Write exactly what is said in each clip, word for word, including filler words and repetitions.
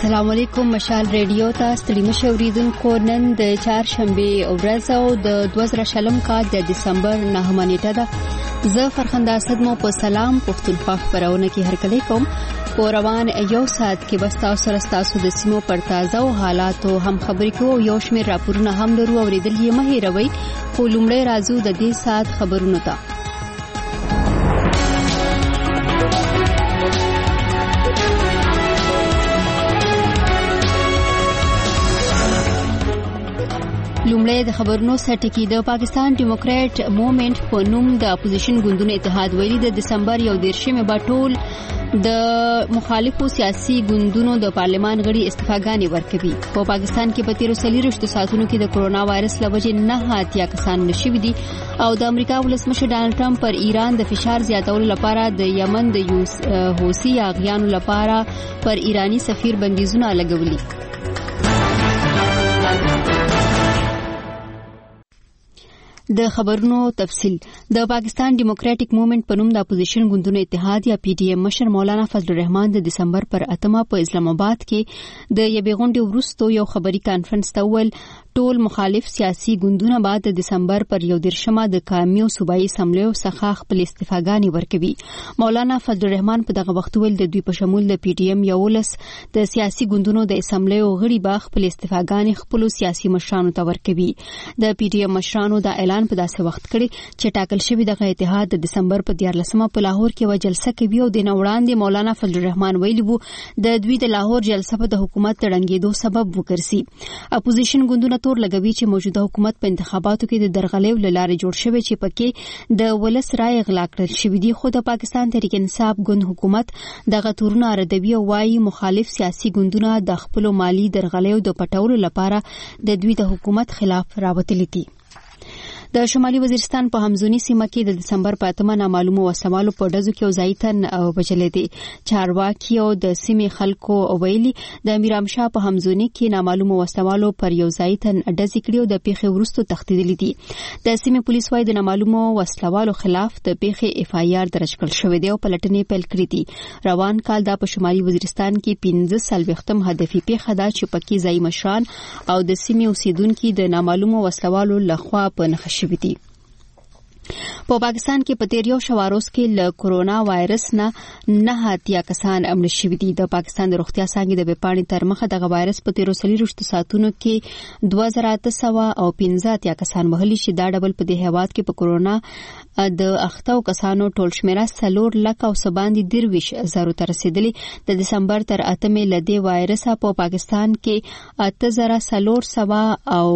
السلام علیکم مشال ریډیو ته ستړي مشه اوریدونکو. نن د چهارشنبه ورځ او د دوه زره شلم کال د دسمبر نهمه نیټه ده. زه فرخنده اسد مو په سلام پښتونخوا خبرونه کې هرکلی کوم. په روان یو ساعت کې بس تاسو سره تاسو د سیمو پر تازه او حالاتو هم خبرې کوو. یو شمېر راپورونه هم لرو اوریدل یې مه هېروئ. خو لومړی راځو د دې ساعت خبرونو ته. لومړی د خبرونو سرټکی. د پاکستان ډیموکرات موومېنټ په نوم د اپوزیشن ګوندونو اتحاد ویلي د دسمبر یو دیرشمه به ټول د مخالفو سیاسي ګوندونو د پارلمان غړي استعفاګانې ورکوي. په پاکستان کې په تیرو څلوېښتو ساعتونو کې د کرونا وایرس له وجې نه اتیا کسان مړه شوي دي او د امریکا ولسمشر ډانلډ ټرمپ پر ایران د فشار زیاتولو لپاره د یمن د حوثي یاغیانو لپاره پر ایرانی سفیر بندیزونه لګولي. د خبرونو تفصیل. د پاکستان ډیموکراټک موومېنټ په نوم د اپوزیشن ګوندونو اتحاد یا پی ډی ایم مشر مولانا فضل الرحمن د دسمبر پر اتمه په اسلام آباد کې د یوې غونډې وروسته یو خبري کانفرنس ته وویل ټول مخالف سیاسي ګوندونه بعد د دسمبر پر یو دیرشمه د قومي او صوبایي اسمبلیو څخه خپل استعفاګانې ورکوي. مولانا فضل الرحمن په دغه وخت ویل د دوی په شمول د پی ډی ایم یولس د سیاسي ګوندونو د اسمبلیو غړي به خپل استعفاګانې خپل سیاسي مشرانو ته ورکوي. د پی ډی ایم مشرانو د اعلان په داسې وخت کړي چې ټاکل شوی دغه اتحاد د دسمبر په دیارلسمه په لاهور کې و جلسه کوي او د نو وړاندې مولانا فضل الرحمن ویلي وو د دوی د لاهور جلسه په د حکومت تړنګېدو سبب وګرځي. اپوزیشن ګوندونه تور لګوي چې موجوده حکومت په انتخاباتو کې د درغلیو لاره جوړ شوی چې پکې د ولس رائے غلا کړل شوی دی. خو د پاکستان تحریک انصاف ګوند حکومت دغه تورونه ردوي او وايي مخالف سیاسي ګوندونه د خپل مالی درغلیو د پټولو لپاره د دوی د حکومت خلاف راوتلي دي. د شمالي وزیرستان په همزونی سیمه کې د دسمبر په اتمه نامعلومو وسوالو په ډزو کې ځای ته وچلې دي. چارواکي او د سیمې خلکو ویلي د میرامشاه په همزونی کې نامعلومو وسوالو پر یو ځای ته ډزې کړې او د پیښې وروسته تښتېدلي دي. د سیمې پولیس وايي د نامعلومو وسلوالو خلاف د پیښې اف آی آر درج کړل شوی دی او پلټنې پیل کړې دي. روان کال دا په شمالي وزیرستان کې پنځه څلوېښتم هدفي پیښه ده چې پکې ځای مشران او د سیمې اوسیدونکو د نامعلومو وسلوالو لخوا په نښه شوي دي. په پاکستان کې په تیر یو شواروز کې له کرونا وایرس نه نه اتیا کسان مړه شوي دي. د پاکستان د روغتیا څانګې د ویبپاڼې تر مخه دغه وایرس په تیرو څلوېښتو ساعتونو کې دوه زره اته سوه او پنځه اتیا کسان وهلي چې دا ډبل په دې هیواد کې په کرونا د اختو کسانو ټول شمیره څلور لک او سباندې درویش زرو ته رسیدلی. د دسمبر تر اتمې له دې وایرسه په پاکستان کې اته زره څلور سوه او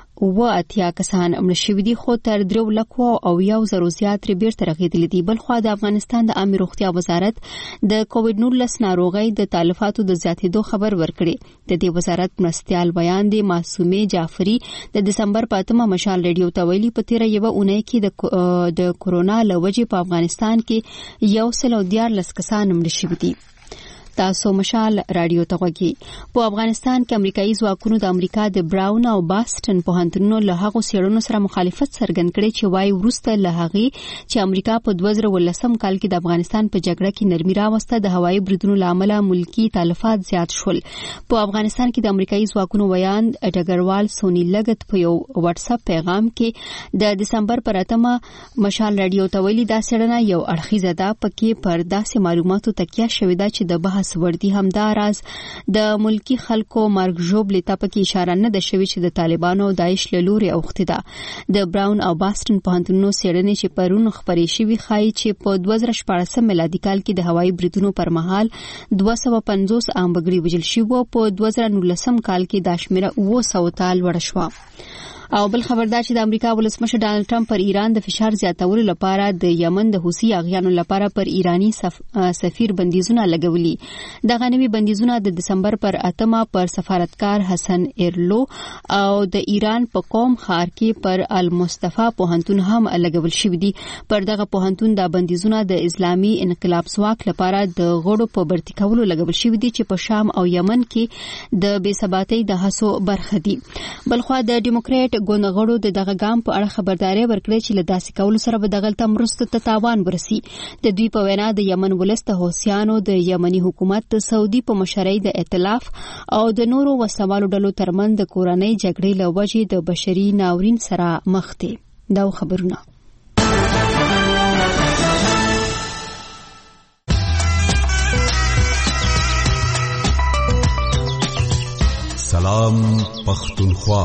و اتیا کسان مړه شوي دي خو تر درو لکو او یو زرو زیات بیرته رغېدلي دي. بلخوا د افغانستان د عامه روغتیا وزارت د کووډ نولس ناروغۍ د تلفاتو د زیاتېدو خبر ورکړي. د دې وزارت مرستیال بیان دی معصومه جعفری د دسمبر په اتمه مشال ریډیو ته ویلي په تیره یوه اونۍ کې د کرونا له وجې په افغانستان کې یو سل او دیارلس کسان مړه شوي دي. تاسو مشال رادیو ته غوږی. په افغانستان کې امریکایي ځواکونو د امریکا د براون او باستن پوهنتونونو له هغو څېړنو سره مخالفت څرګند کړی چې وايي وروسته له هغې چې امریکا په دوه زره ولسم کال کې د افغانستان په جګړه کې نرمي راوسته د هوایي بریدونو له امله ملکي تلفات زیات شول. په افغانستان کې د امریکایي ځواکونو ویان ډګروال سونی لګت په یو واتس اپ پیغام کې د دسمبر پر اتمه مشال رادیو ته ویلي دا څېړنه یو اړخیزه ده پکې پر داسې معلوماتو تکیه شوې ده چې د بحث وردی همدا راز د ملکی خلکو مرګ ژوبلې ته پکې اشاره نه ده شوې چې د طالبانو او داعش له لوري اوښتې ده. د براون او باستن پوهنتونونو څېړنې چې پرون خپرې شوې ښایي چې په دوه زره شپاړسم میلادي کال کې د هوایي بریدونو پر مهال دوه سوه پنځوس عام وګړي وژل شوي او په دوه زره نولسم کال کې دا شمېره اوه سوو ته لوړه شوه. او بل خبردار چې د امریکا ولسمشر ډانلډ ټرمپ پر ایران د فشار زیاتولو لپاره د یمن د حوثي یاغیانو لپاره پر ایرانی سف... سفیر بندیزونه لګولي. دغه نوي بندیزونه د دسمبر پر اتمه پر سفارتکار حسن ایرلو او د ایران په قوم ښار کې پر المصطفی پوهنتون هم لګول شوي دي. پر دغه پوهنتون د بندیزونه د اسلامي انقلاب ځواک لپاره د غړو په برتي کولو لګول شوي دي چې په شام او یمن کې د بې ثباتۍ د هڅو برخه دي. بلخوا د ډیموکراټ ګوندغړو د دغه ګام په اړه خبرداري ورکړې چې له داسې کولو سره به دغه تمرست ته تاوان ورسي. د دوی په وینا د یمن ولس د حوثیانو د یمني حکومت د سعودي په مشرۍ د ائتلاف او د نورو وسوالو ډلو ترمن د کورنۍ جګړې له وجې د بشري ناورین سره مخ دي. دا خبرونه سلام پختونخوا.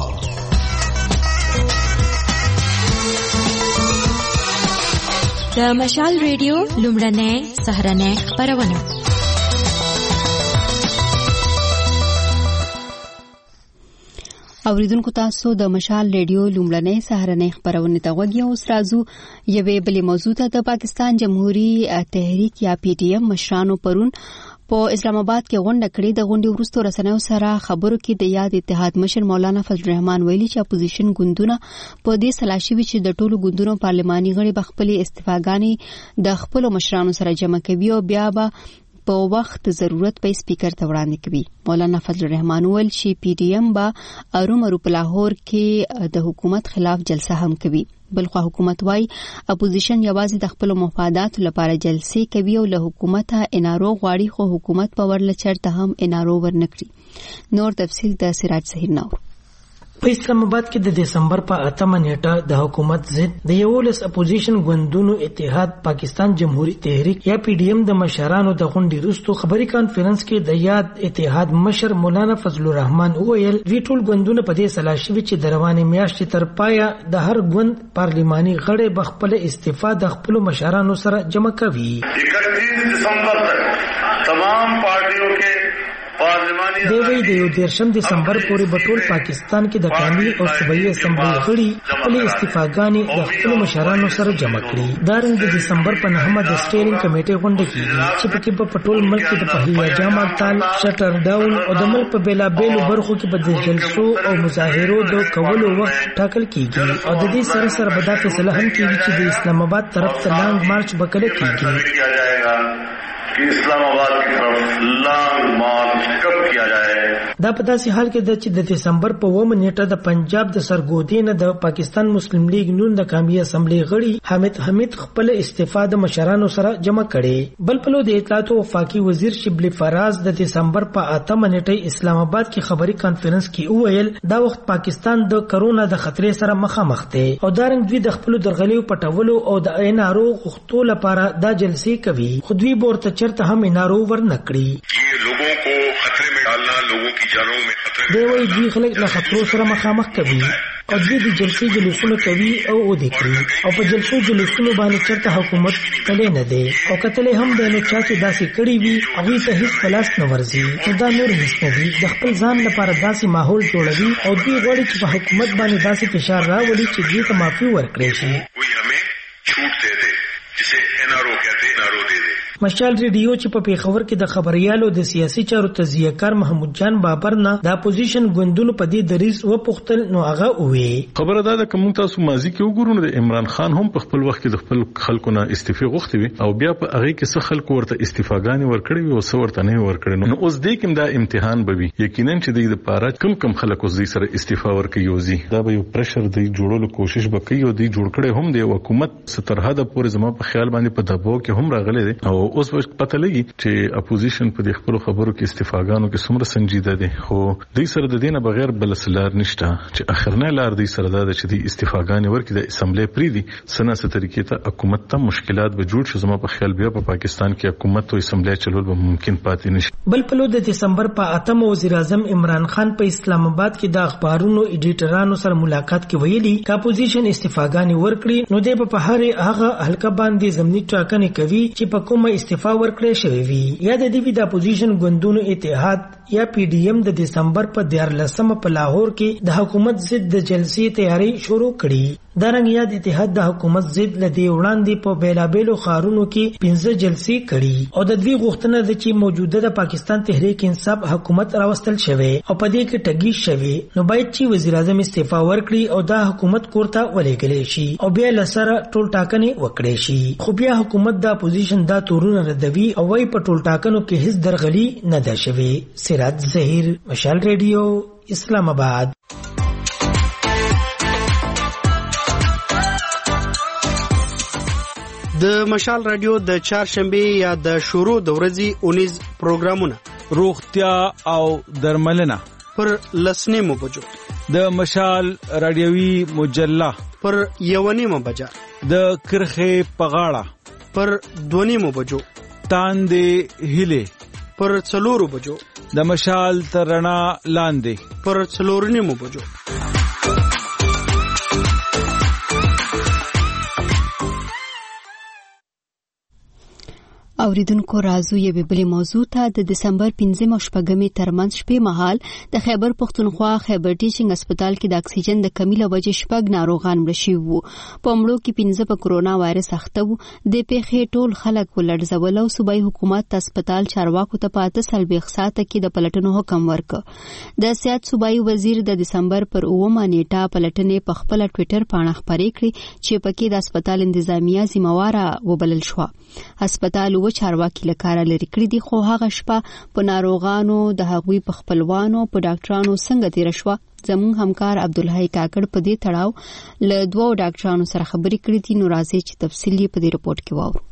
د مشال ریډیو لومړنۍ سهارنۍ خبرونه. اوریدونکو تاسو د مشال ریډیو لومړنۍ سهارنۍ خبرونه ته غوږی اوس راځو یوې بلې موضوع ته. د پاکستان جمهوریت تحریک یا پی ټی ایم مشرانو پرون په اسلام آباد کې غونډه کړې. د غونډې وروسته رسنیو سره خبرو کې د یاد اتحاد مشر مولانا فضل الرحمن ویلي چې اپوزیشن ګوندونه په دې سلا شوي چې د ټولو ګوندونو پارلماني غړي به خپلې استعفاګانې د خپلو مشرانو سره جمع کوي او بیا به په وخت ضرورت په سپیکر ته وړاندې کوي. مولانا فضل الرحمن ویل چې پی ډی ایم به ارومرو په لاهور کې د حکومت خلاف جلسه هم کوي. بلخو حکومت وايي اپوزیشن یوازې د خپل مفاداتو لپاره جلسې کوي او له حکومت انارو غواړي خو حکومت په ورله چرته هم انارو ورنکړي. نور تفصیل د سراج سهیر نور. په اسلام آباد کې د دسمبر په اتمه نیټه د حکومت ضد د یولس اپوزیشن ګوندونو اتحاد پاکستان جمهوریت تحریک یا پی ډی ایم د مشرانو د غونډې وروسته خبري کانفرنس کې د یاد اتحاد مشر مولانا فضل الرحمن وویل وی ټول ګوندونه په دې سلا شوي چې د روانې میاشتې تر پایه د هر ګوند پارلماني غړي به خپل استعفا د خپل مشرانو سره جمع کوي. اکتیس دسمبر تک تمام پارټیوں کے دی وی د یو دیرشم دسمبر پورې په ټول پاکستان کې د قومي او صوبایي اسمبلی غړي خپل استعفاګانې د خپل مشرانو سره جمع کړي. دا رنګ د دسمبر په نهمه د سټیرینګ کمیټې غونډه کیږي چې پکې په ټول ملک کې د پهلیا جامع تال شټر ډاون او د ملک په بیلابېلو برخو کې په د جلسو او مظاهرو د کولو وخت ټاکل کیږي او د دې سره سره به دا فیصله هم کیږي چې د اسلام آباد طرف ته لانګ مارچ به کله کیږي کہ اسلام آباد کی طرف لانگ مارچ کب کیا جائے. دا په داسې حال کې ده چې د دسمبر په اوومه نیټه د پنجاب د سرګودې نه د پاکستان مسلم لیگ نون د قومي اسمبلی غړي حامد حمید خپل استعفا د مشرانو سره جمع کړي. بل پلو د اطلاعات او وفاقي وزیر شبلی فراز د دسمبر په اتمه نیټه اسلام آباد کې خبري کانفرنس کې وویل دا وخت پاکستان د کرونا د خطرې سره مخامخ دی او دا رنګ دوی د خپل درغلیو پټولو او د انارو غوښتو لپاره دا جلسې کوي. خو دوی ورته چرته هم انارو ورنکړي. یہ لوگوں کو خطرے میں ڈالنا، لوگوں کی جانوں میں خطرے دی وی دوی خلک له خطرو سره مخامخ کوي او دوی د جلسې جلوسونه کوي او ودې کړي او په جلسو جلوسونو باندې چرته حکومت تللی نه دی او کتلې هم د نو چا چې داسې کړي وي هغوی ته هیڅ پلاس نه ورځي. نو دا نور هیڅ نه دي، د خپل ځان لپاره داسې ماحول جوړوي او دوی غواړي چې په حکومت باندې داسې فشار راولي چې دوی ته معافي ورکړي شي. کوئی ہمیں چھوٹ دے دے جسے این آر او کہتے ہیں، این آر او دے دے. مشال ریډیو چې په پیښور کې د خبريالو د سیاسي چارو تجزیه کار محمود جان بابر نه د اپوزیشن ګوندونو په دې دریز و پختل نو هغه وې خبره ده د کوم تاسو ماضي کې وګورئ د عمران خان هم په خپل وخت کې د خپل خلکو نه استعفا غوښتي وي او بیا په هغه کې څه خلکو ورته استعفاګانې ورکړي وي او څه ورته نه ورکړي. نو اوس دې کوم دا امتحان به وي یقینا چې د لپاره کم کم خلکو زی سره استعفا ورکړي وزي دا به یو پرشر دی جوړولو کوشش وکړي او دی جوړ کړي هم دی حکومت سترحد پورې زما په خیال باندې په دباو کې هم راغلي دي او اوس وخت پته لګي چې اپوزیشن په دې خپل خبرو کې استعفاګانو کې څومره سنجیده دي. خو دوی سره د دینه بغیر بل سلار نشته چې اخرنه لار دوی سره دا چې د استعفاګانې ورکړي د اسمبلی پری دي سنه ست طریقې ته حکومت ته مشکلات به جوړ شي. زما په خیال بیا په پاکستان کې حکومت او اسمبلی چلول به ممکن پاتې نشي. بل پلو د دسمبر په اتم وزیر اعظم عمران خان په اسلام آباد کې د اخبارونو ایډیټرانو سره ملاقات کې ویلي چې اپوزیشن استعفاګانې ورکړي نو د په هر هغه حلقه باندې زمینی ټاکنې کوي چې په کومه استعفا ورکړي شوی وي. یا د دې د اپوزیشن ګوندونو اتحاد یا پی ډی ایم د دسمبر په دیارلسمه په لاهور کې د حکومت ضد د جلسې تیاری شروع کړي. دا رنګ یاد اتحاد د حکومت ضد لدی وړاندې په بیلابېلو ښارونو کې پنځه جلسې کړي او د دوی غوښتنه ده چې موجوده د پاکستان تحریک انصاف حکومت راوستل شوی او په دې کې ټګي شوی نو باید چې وزیر اعظم استعفا ورکړي او دا حکومت کورته ولېږلی شي او بیا لسره ټول ټاکنې وکړي شي. خو بیا حکومت د اپوزیشن دا تورونه ردوي او وايي په ټول ټاکنو کې هیڅ درغلي نه ده شوې. سراج ظهیر، مشال ریډیو، اسلام آباد. د مشال رادیو د چهارشنبه یا د شروع د ورځې اونیز پروګرامونه روغتیا او درملنه پر لسنیمو بجو د مشال رادیوي مجله پر یونیمو بجا د کرخه پغاړه پر دونیمو بجو تاندې هله پر څلورو بجو د مشال ترنا لاندې پر څلورنیمو بجو. اوریدونکو راځو یو بلې موضوع ته. د دسمبر پنځم او شپږمې ترمنځ شپې مهال د خیبر پختونخوا خیبر ټیچینګ هسپتال کې د اکسیجن د کمی له وجې شپږ ناروغان مړه شوي وو. په مړو کې پنځه په کرونا وایرس اخته وو. د پیښې ټول خلک ولړزول او صوبایي حکومت د هسپتال چارواکو ته په اته څلوېښت ساعته کې د پلټنو حکم ورکړ. د صحت صوبایي وزیر د دسمبر پر اوومه نیټه پلټنې په خپل ټویټر پاڼه خپرې کړې چې پکې د هسپتال انتظامیه ذمہواره وبلل شو. هسپتال و چارواکي لکاره لري کړی دي، خو هغه شپه په ناروغانو د هغوی په خپلوانو په ډاکټرانو څنګه تیر شو. زموږ همکار عبدالحی کاکړ په دې تړاو له دوو ډاکټرانو سره خبرې کړې دي. نو راځي چې تفصیل یې په دې رپورت کې واورو.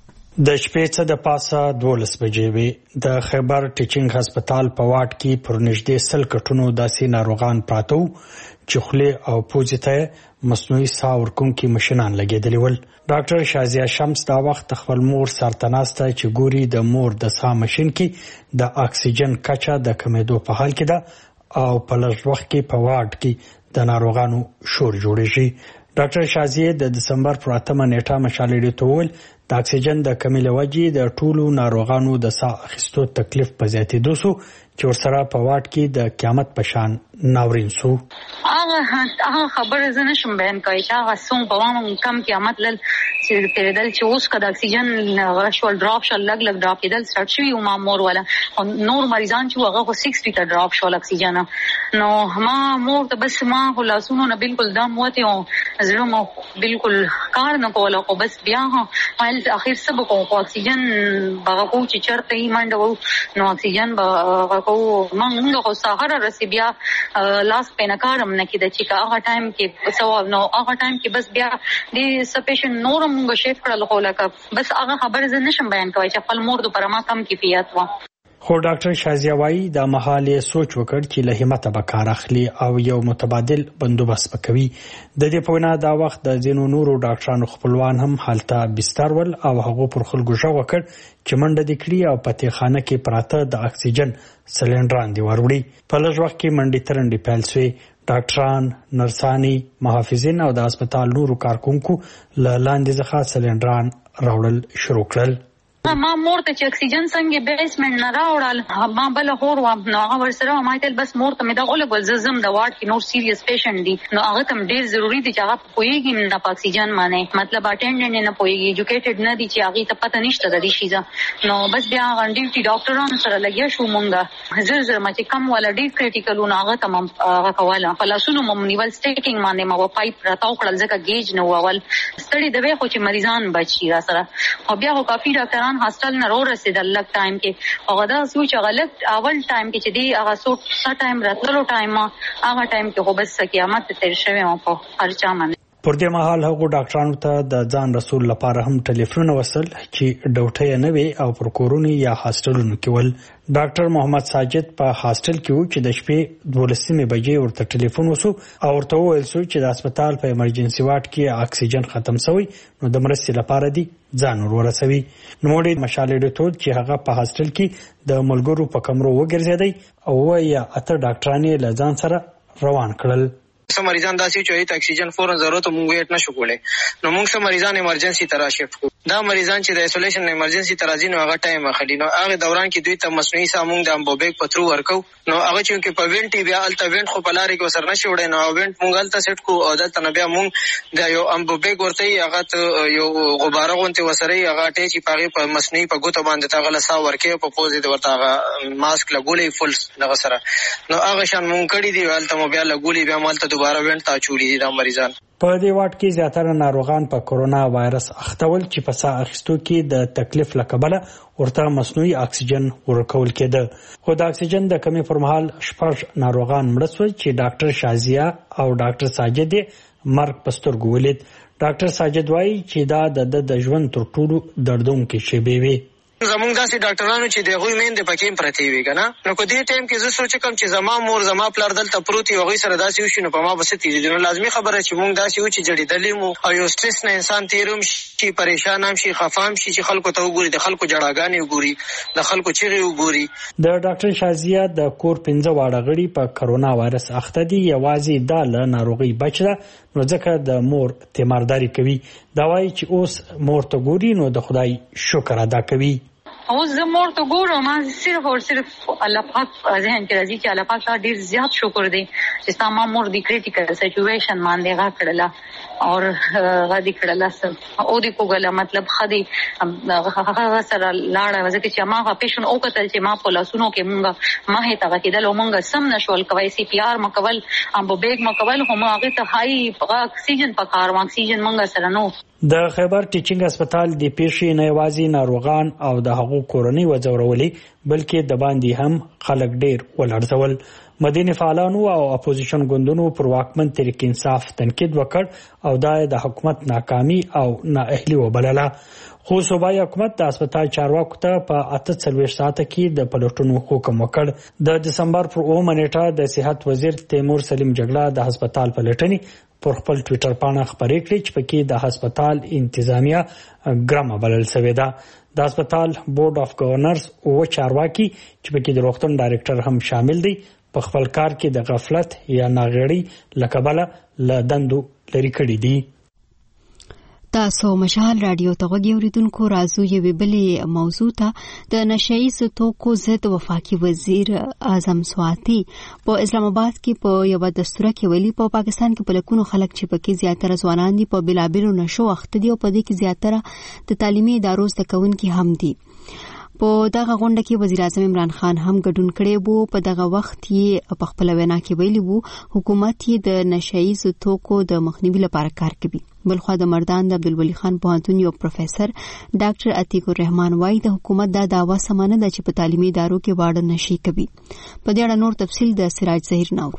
د شپې څه د پاسه دولس بجې وې د خیبر ټیچینګ هسپتال په واټ کې پر نږدې سل کټونو داسې ناروغان پراته وو چې خولې او پوزې ته مصنوعي ساه ورکوونکي مشینان لګېدلي ول. ډاکټر شازیه شمس دا وخت خپل مور سره ناسته چې ګوري د مور د ساه ماشین کې د اکسیجن کچه د کمیدو په حال کې ده او په لږ وخت کې په واټ کې د ناروغانو شور جوړیږي. ډاکټر شازیه د دسمبر پر اتمه نیټه مشال ریډیو ته وویل د اکسیجن د کمی له وجې د ټولو ناروغانو د ساه اخیستو تکلیف په زیاتېدو سو چې ورسره په واټ کې د قیامت په شان ناورین سو. هغه هغه خبره زه نشم بیان کوي چې هغه څوم په وامه کم قیامت لل چې تیرېدل چې اوس که د اکسیجن غشول ډراپ شول لږ لږ ډراپ کېدل سټارټ شوي وو. ما مور والا نور مریضان چې هغه خو سکسټي ته ډراپ شول اکسیجن. نو ما مور ته بس ما خو لاسونو نه بالکل دم وتې او زړه مو بالکل کار نه کوله. خو بس بیا ویل اخر څه به کوو، خو اکسیجن به هغه کوو چې چېرته یې منډه وو نو اکسیجن به هغه کوو. موږ خو سهاره رسې بیا لاس پې نه کار هم نه کېده چې که هغه ټایم کې څه نو هغه ټایم کې بس بیا دې څه پیشنټ نور هم موږ شیفټ کړل. خو لکه بس هغه خبره زه نشم بیان کوی چې خپل مور د پره ما کم کیفیت وه. خو ډاکټر شازیه وایي دا مهال یې سوچ وکړ چې له همته به کار اخلي او یو متبادل بندوبست وکوي. د دې په وینا دا وخت د ځینو نورو ډاکټرانو خپلوان هم هلته بستر ول او هغه پر خلکو غږ وکړ چې منډه دې کړي او په تېخانه کې پراته د اکسیجن سلنډران دې وروړي. په لږ وخت کې منډې ترنډې پیل شوې. ډاکټران، نرسانې، محافظین او د هسپتال نورو کارکونکو له لاندې څخه سلنډران راوړل شروع کړل. ما مور ته چې اکسیجن څنګه بیسمنټ نه راوړل ما بل هور و نو هغه ورسره ما ته بس مور ته مې دا غوله ګل زم د واټ کې نور سیریس پیشنټ دي نو هغه تم ډیر ضروری دي چې هغه پويږي نه په اکسیجن باندې مطلب اټینډنټ نه پويږي ایجوکیټډ نه دي چې هغه ته پته نشته د دې شیزه نو بس بیا غنډي ډاکټرانو سره لګیا شو مونږه زر زر ما چې کم ولا ډیر کریټیکل نو هغه تم هغه کوله پلاسونو مونیول سټیکینګ باندې ما پایپ راتاو کړل ځکه گیج نه وول ستړي دوی خو چې مریضان بچي را سره او بیا خو کافي ډاکټران هاستل نه ور رسیدل لک ټایم کې هغه دا سوچ هغه لک اول ټایم کې چې دی هغه سو څه ټایم راتلو ټایم هغه ټایم کې خو بس قیامت تیر شوی او په هرچا باندې. پر دې مهال هغه ډاکټرانو ته د ځان رسول لپاره هم ټلیفون وصل چې ډوټه نه وي او پر کورونی یا هاستلونو کې ول. ډاکټر محمد ساجد په هاستل کې و چې د شپې دولسمې بجې ورته ټلیفون وسو او ورته وویل شو چې د هسپتال په ایمرجنسي واټ کې اکسیجن ختم شوی نو د مرستې لپاره دی ځان ورسوي. نو موږ مشالې ډوټ چې هغه په هاستل کې د ملګرو په کمرو وګرځیدي او یا اته ډاکټرانې له ځان سره روان کړل. سم مریضان داسې چې ته اکسیجن فورن ضرورت مونږ ویټ نشو کولای نو موږ سم مریضان ایمرجنسي ته راشفټ کو. دا مریضان چې د ایسولیشن ایمرجنسي ته راځي نو هغه ټایم اخلي نو هغه دوران کې دوی ته مصنوعي ساه مونږ د امبوبیک په ترو ورکو نو هغه چې په وینټي بیا الته وینټ خو په لارې کې وسر نشي وړي نو وینټ مونږ الته سیټ کو او دلته نو بیا مونږ د یو امبوبیک ورته هغه یو غباره غونته وسري هغه ټی چې پاغي په مصنوعي په ګوتو باندې تاغله ساه ورکې په پوزې د ورته هغه ماسک لګولې فل دغه سره نو هغه شان مونږ کړی دی الته مو بیا لګولې بیا مالته دوباره وینټ تا چولی دي د مریضان. په دې واټ کې زیاتره ناروغان په کورونا وایرس اختول چې په ساه اخیستو کې د تکلیف لکبله ورته مصنوعي اکسیجن ورکول کېده. خو د اکسیجن د کمی پر مهال شپږ ناروغان مړه شول چې ډاکټر شازیه او ډاکټر ساجد مرګ په سترګو ولید. ډاکټر ساجد وایي چې دا د ژوند تر ټولو دردونکې شیبې وي. زمونږ داسې ډاکټرانو چې د هغوی میندې پکې پرتې وي که نه، نو که دې ټایم کې زه سوچ کوم چې زما مور زما پلار دلته پروت وي هغوی سره داسې وشي نو په ما به څه تېرېږي. نو لازمي خبره چې مونږ داسې وو چې جړېدلي مو او یو سټرس نه انسان تېر هم شي، پریشان هم شي، خفه هم شي چې خلکو ته وګوري، د خلکو جړاګانې وګوري، د خلکو چیغې وګوري. د ډاکټر شازیه د کور پنځه واړه غړي په کرونا وایرس اخته دي. یوازې دا له ناروغۍ بچ ده نو ځکه د مور تیمارداري کوي. دا وایي چې اوس مور ته ګوري نو د خدای شکر ادا کوي. اوس زه مور ته ګورم، صرف او صرف الله پاک ذهن کې راځي چې الله پاک ته ډېر زیات شکر دی چې ستا ما مور دی کریټیکل سچویشن باندې غا کړله او غا دی کړله او دی کوګله مطلب خدي هغه سره لاړه ځکه چې ما غا پیشن او کتل چې ما په لاسونو کې مونږه ما هیته کېدل او مونږه سم نشول کوي سی پی آر مکول ام بیگ مکول هم هغه ته هاي اکسیجن پکار اکسیجن مونږه سره نو. د خیبر ټیچینګ هسپتال د پیښې نه یوازې ناروغان او د هغو کورنۍ وځورولې بلکې د باندې هم خلک ډیر ولړزول. مدني فعالانو او اپوزیشن ګوندونو پر واکمن تحریک انصاف تنقید وکړ او دا د حکومت ناکامي او نااهلي وبلله. خو صوبایي حکومت د هسپتال چارواکو ته په اته څلوېښت ساعته کې د پلټونو حکم وکړ. د دسمبر پر اوومه نیټه د صحت وزیر تیمور سلیم جګړه د هسپتال پلټنې پر خپل ټویټر پاڼه خبرې کړې چې پکې د هسپتال انتظامیه ګرامه بلل شوې ده. د هسپتال بورډ اف گورنرز او چارواکي چې پکې د روغتون ډایریکټر هم شامل دي په خپل کار کې د غفلت یا ناغړي لکبله ل دندو لري کړي دي. تاسو مشال رادیو ته غوږی اوریدونکو راځو یوې بلې موضوع ته. د نشهیز توکو ضد وفاقي وزیر اعظم سواتی په اسلام آباد کې په یو دستور کې ویلي په پاکستان کې په لکونو خلک چې پکې زیاتره ځوانان دي په بلابلو نشو اخته دي او په دې کې زیاتره د تعلیمي ادارو زده کوونکي هم دي. په دغه غونډه کې وزیر اعظم عمران خان هم ګډون کړی وو. په دغه وخت یې په خپل وینا کې ویلي وو حکومت یې د نشهیز توکو د مخنیوي لپاره کار کوي. بلخوا د مردان د عبدالولي خان پوهنتون یو پروفیسر ډاکټر عتیق الرحمن وایي د حکومت دا دعوا سمانه ده چې په تعلیمي ادارو کې واړه نشي کوي. په دې اړه نور تفصیل د سراج ظهیر نور.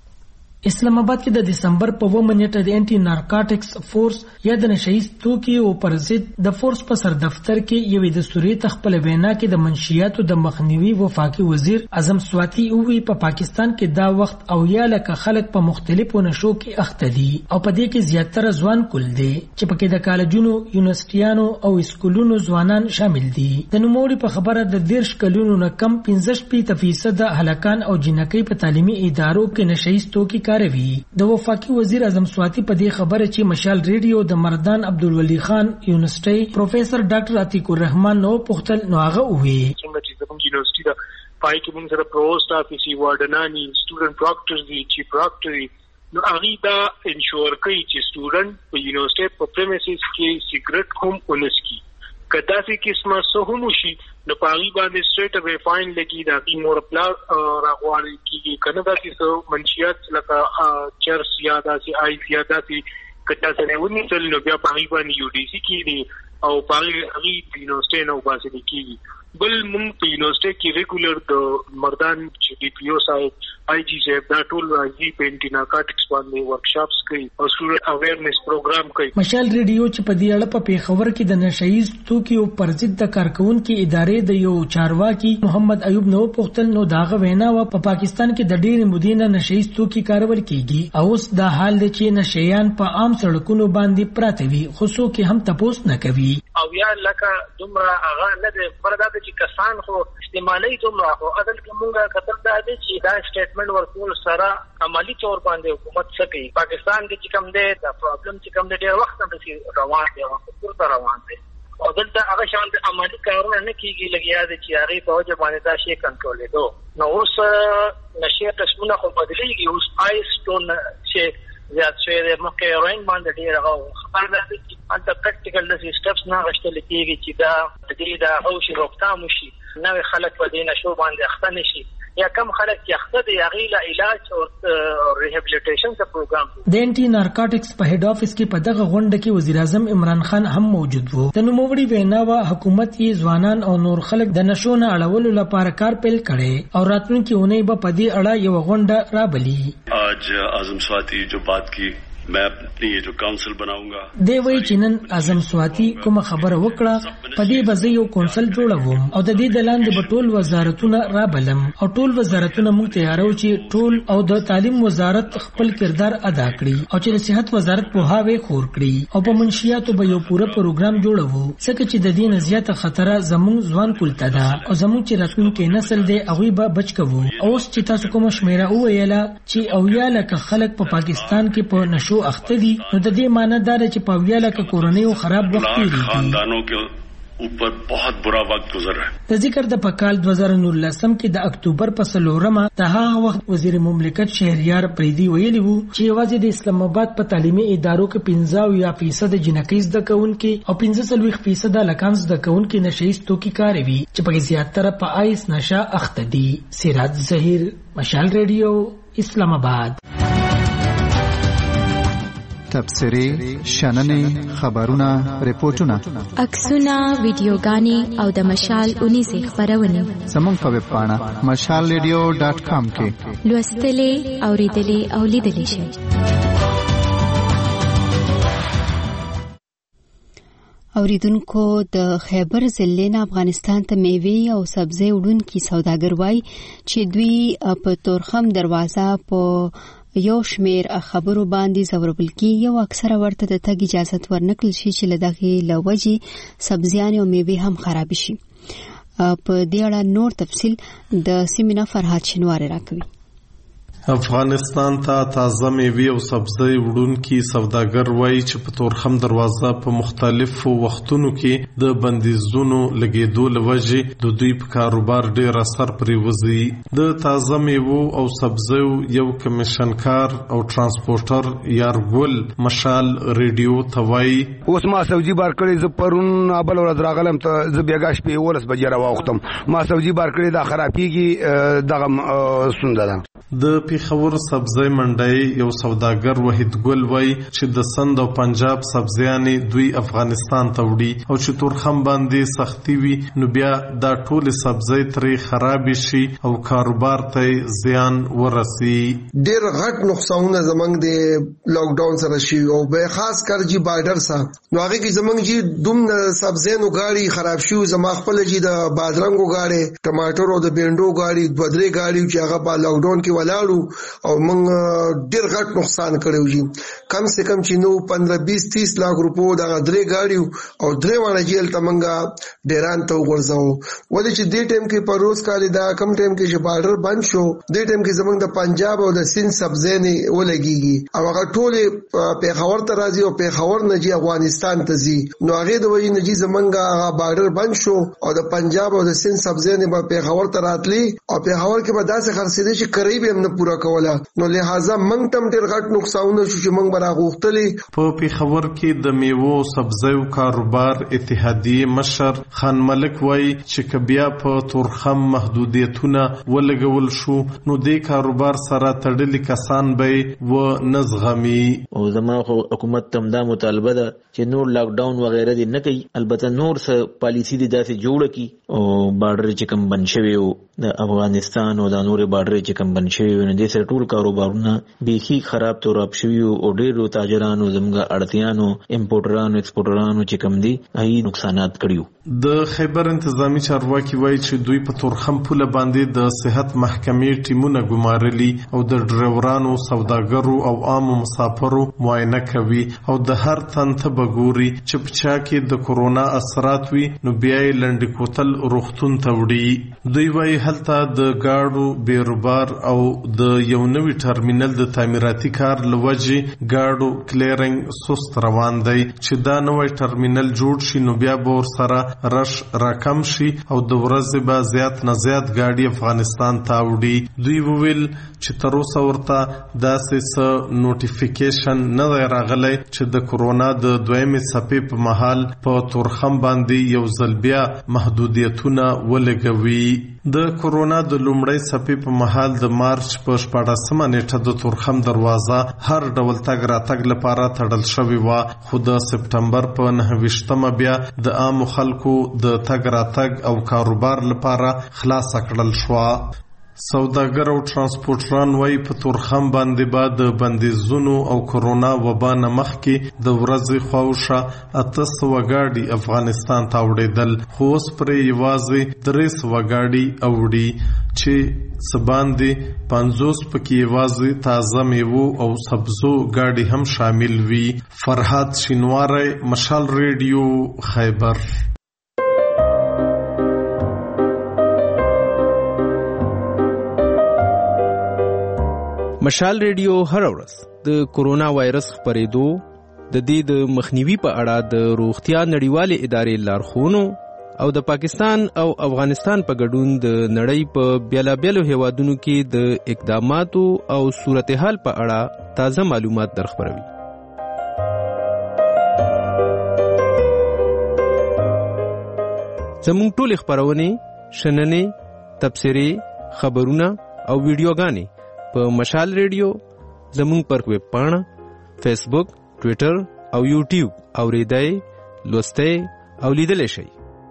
اسلام آباد کې د دسمبر په اوومه نیټه د انټي نارکاټکس فورس یا د نشهیز توکي او پر ضد د فورس په سر دفتر کې یوې دستوري تخپل وینا کې د منشیاتو د مخنیوي وفاقي وزیر اعظم سواتی وی په پا پاکستان کې دا وخت او یا لکه خلک په مختلفو نشو کې اخته دي او په دې کې زیاتره ځوان کول دي چې پکې د کالجونو یونیورسيټیانو او اسکولونو ځوانان شامل دي. د نوموړي په خبره د دیرش کلونو نه کم پنځه فیصد هلکان او جنکۍ په تعلیمي ادارو کې نشهیز توکي کاروي. د وفاقي وزیر اعظم سواتی په دې خبره چې مشال ریډیو د مردان عبدالولي خان یونیورسيټي پروفیسر ډاکټر عتیق الرحمن نو پختل نو هغه وی څنګه چې زموږ یونیورسيټي دا پای کې موږ سره پروست افیسي وارډنانی سټوډنټ پروکټرز دي چیف پروکټري نو هغه دا انشور کوي چې سټوډنټ په یونیورسيټي په پریمیسز کې سیګریټ هم ونسکي کدا سي قسمه سهم شي نو پاغي باندې سټریټ اوی فاین لګي دا کی مور پلار راغوالي کی کنده کی سو منشيات لکه چرس یا داسي آی یا داسي کدا سره ونی تل نو بیا پاغي باندې یو ډي سي کی او پاغي هغه یونیورسيټي نو باسي کی بل مونږ په یونیورسيټي کې ریګولر د مردان چې ډي پی او صاحب آی جی صاحب دا ټول راځي په انټي نارکاټکس باندې ورکشاپس کوي او سټوډنټ اویرنس پروګرام کوي. مشال ریډیو چې په دې اړه په پیښور کې د نشهیز توکي او پر ضد د کارکونکو ادارې د یو چارواکي محمد ایوب نو پختل نو داغه وینا و په پاکستان کې د ډېر مدینه نشهیز توکي کارول کیږي او اوس د حال د چې نشهیان په عام سړکونو باندې پراته وي خصوص کې هم تپوس نه کوي او یا لکه دومره هغه نه د فردا چې کسان خو استعمالي دومره خو اصل کې مونږه کتل دا دي چې دا سټیټمنټ ورکول سره عملی تور باندې حکومت سکی پاکستان کې چې کوم دی دا پرابلم چې کوم دی ډېر وخت نه روان دی او پورته روان دی او دلته هغه شان د عملی کارونه نه کیږي لګیا دي چې هغه په وجه باندې دا شی کنټرول دو نو اوس نشه قسمونه خو بدلېږي اوس آیس ټون چې زیات شوی د مخکې روین باندې ډېر هغه خبر ده چې انت پریکټیکل د سټپس نه غشتل کیږي چې دا د دې د هوشي روکتام شي نو خلک په دې نشو باندې اخته نشي یا کم خلک چې اخته دي هغه له علاج او ریهابلیټیشن ته پروګرام د انټي نارکاټکس په هډ افیس کې په دغه غونډه کې وزیر اعظم عمران خان هم موجود وو. د نوموړي وینا وا حکومت یې ځوانان او نور خلک د نشو نه اړولو لپاره کار پیل کړي او راتلونکي اونۍ به په دې اړه یو غونډه رابلی. आज आजम स्वाति जो बात की मैं अपनी ये जो काउंसिल बनाऊंगा دی وی چې نن اعظم سواتی کوم خبره وکړه په دې بځای یو کونسل جوړوم او د دې د لاندې به ټول وزارتونه را بلم او ټول وزارتونه موږ تیارو چې ټول او د تعلیم وزارت خپل کردار ادا کړي او چې د صحت وزارت په هاوی خور کړي او په منشیاتو به یو پوره پروګرام جوړوو څنګه چې د دې نه زیاته خطر زموږ ځوان کولته ده او زموږ چې راتلونکي نسل دی هغه به بچ کوو. اوس چې تاسو کوم شمیره وویله چې او یا لکه خلک په پاکستان کې په نشو اخته دي نو د دې معنی دا ده چې په ویا لکه کورنۍ او خراب وخت تیری خاندانوں کے اوپر بہت برا وقت گزر رہا ہے. د ذکر د پکال دو ہزار نولس کې د اکتوبر په څلورمه د هغه وخت وزیر مملکت شهریار پریدي ویلي وو چې یوازې د اسلام آباد په تعلیمي ادارو کې پنځه یا فیصد جنکۍ زده کوونکي او پنځه څلوېښت فیصد لکان زده کوونکي نشهیز توکي کاروي چې په زیاتره په آیس نشه اخته دي. سراج ظهیر، مشال ریډیو، اسلام آباد. تبصرې، شننې، خبرونه، ریپورتونه، عکسونه، ویډیوګانې او د مشال اونیزې خپرونې زموږ په ویب پاڼه مشال ریډیو ډاټ کام کې لوستلې، اورېدلې او لیدلې شئ. اوریدونکو د خیبر ضلع نه افغانستان ته میوې او سبزی وړونکي سوداګر وایي چې دوی په تورخم دروازه په یو شمیر خبرو باندې زورول کیږي او اکثره ورته د تګ اجازه ورنکړل شي چې له دغه لوجې سبزیان او میوې هم خراب شي. په دې اړه نور تفصیل د سیمینار فرهاد شنواری راکوي. افغانستان ته تازه میوې او سبزی وړونکي سوداګر وایي چې په تورخم دروازه په مختلفو وختونو کې د بندیزونو لګېدو له وجې د دوی په کاروبار ډېر اثر پرېوځي. د تازه میوو او سبزیو یو کمیشنکار او ترانسپورټر یارګل مشال ریډیو ته وایي اوس ما سبزي بار کړی، زه پرون بل ورځ راغلم ته زه بېګا شپې یولس بجې راواوښتم، ما سبزي بار کړی دا خرابېږي دغه ستونزه ده. د پیښور سبزی منډی یو سوداګر وحید ګل وایي چې د سند او پنجاب سبزیانې دوی افغانستان ته وړي او چې تورخم باندې سختي وي نو بیا دا ټول سبزی ترې خراب شي او کاروبار ته زیان ورسي. ډېر غټ نقصانونه زمنګ د لاک ډاون سره شي او به خاص کر جی بارډر سره نو هغه کې زمنګ جی دوم سبزیانو غاړي خراب شي. زما خپل جی د بادرنګو غاړي، ټماټر او د بینډو غاړي، دوه درې غاړي چې هغه په لاک ډاون کې ولاړو او موږ ډېر غټ نقصان کړو. جی کم سے کم چې نو پندرہ بیس تیس لاکھ روپو دا درې گاډیو او درې وانه جیل تمنګا ډیران ته ورځو. ولې چې دې ټیم کې پروز کالي دا کم ټیم کې چې بارډر بند شو، دې ټیم کې زمونږ د پنجاب او د سند سبزی نه ولګيږي او هغه ټول پیښور ته راځي او پیښور نه جی افغانستان ته ځي. نو هغه د وجې نه جی زمونږه بارډر بند شو او د پنجاب او د سند سبزی نه په پیښور ته راتلی او پیښور کې به داسې خرڅېدل چې قریب هم نه پورا کوله. نو لہذا منګ تم ډېر غټ نقصانونه شو چې منګ برا غوښتلې. په پیښور کې د میوو سبزیو کاروبار اتحادیه مشر خان ملک وایي چې کبیا په تورخم محدودیتونه ولګول شو نو د کاروبار سره تړلي کسان به و نزغمي. او زموږ حکومت تم دا مطالبه ده چې نور لاک ډاون وغیرہ دې نه کوي، البته نور څه پالیسی دې داسې جوړه کی او بارډر چې کم بند شوی او د افغانستان او د نور بارډر چې کم بند شوی نو دې سره ټول کاروبارونه بیخي خراب توراب شوی او ډېرو تاجرانو زموږ اړتیانو امپورټرانو ایکسپورټرانو چې کم دي هغه نقصانات کړیو. د خیبر انتظامی چارواکي وایي چې دوی په تورخم پوله باندې د صحت محکمې ټیمونه ګمارلي او د ډرایورانو، سوداګرو او عامو مسافرو معاینه کوي او د هر تن ته بګوري چې په چا کې د کورونا اثرات وي نو بیا یې لنډ کوتل روغتون ته وړي. دوی وایي هلته د گاډو بیروبار او د یو نوي ټرمینل د تعمیراتي کار لوجې گاډو کلیرنګ سست روان دی. چې دا نوی ټرمینل جوړ شي نو بیا به ورسره رش راکم شي او د ورځې به زیات نه زیات ګاډي افغانستان ته وړي. دوی وویل چې تر اوسه ورته داسې څه نوټیفیکیشن نه دی راغلی چې د کورونا د دویمې څپې په مهال په تورخم باندې یو ځل بیا محدودیتونه ولګوي. د کورونا د لومړۍ څپې په مهال د مارچ په شپاړسمه نیټه د تورخم دروازه هر ډول تګ راتګ لپاره تړل شوې وه، خو د سپټمبر په نهه ویشتمه بیا د عامو خلکو د تګ راتګ او کاروبار لپاره خلاصه کړل شوه. سوداګر او ترانسپورټران وايي په تورخم باندې بعد د بندیزونو او کرونا وبا نه مخکې د ورځې خواوشه اته سوه ګاډي افغانستان ته وړېدل، خو اوس پرې یوازې درې سوه ګاډي اوړي چې څه باندې پنځوس پکې یوازې تازه میوو او سبزو ګاډي هم شامل وي. فرهاد شینواری، مشال ریډیو، خیبر. مشال ریډیو هر ورځ د کورونا وایرس خپرېدو، د دې د مخنیوي په اړه د روغتیا نړیوالې ادارې لارښوونو او د پاکستان او افغانستان په ګډون د نړۍ په بیلابیلو هیوادونو کې د اقداماتو او صورتحال په اړه تازه معلومات درخبروي. زموږ ټولې خپرونې، شننې، تبصرې، خبرونه او ویډیوګانې په مشال ریډیو، زموږ پر ویب پاڼه، فیسبوک، ټویټر او یوټیوب اوریدای، لوستای او لیدلی شئ.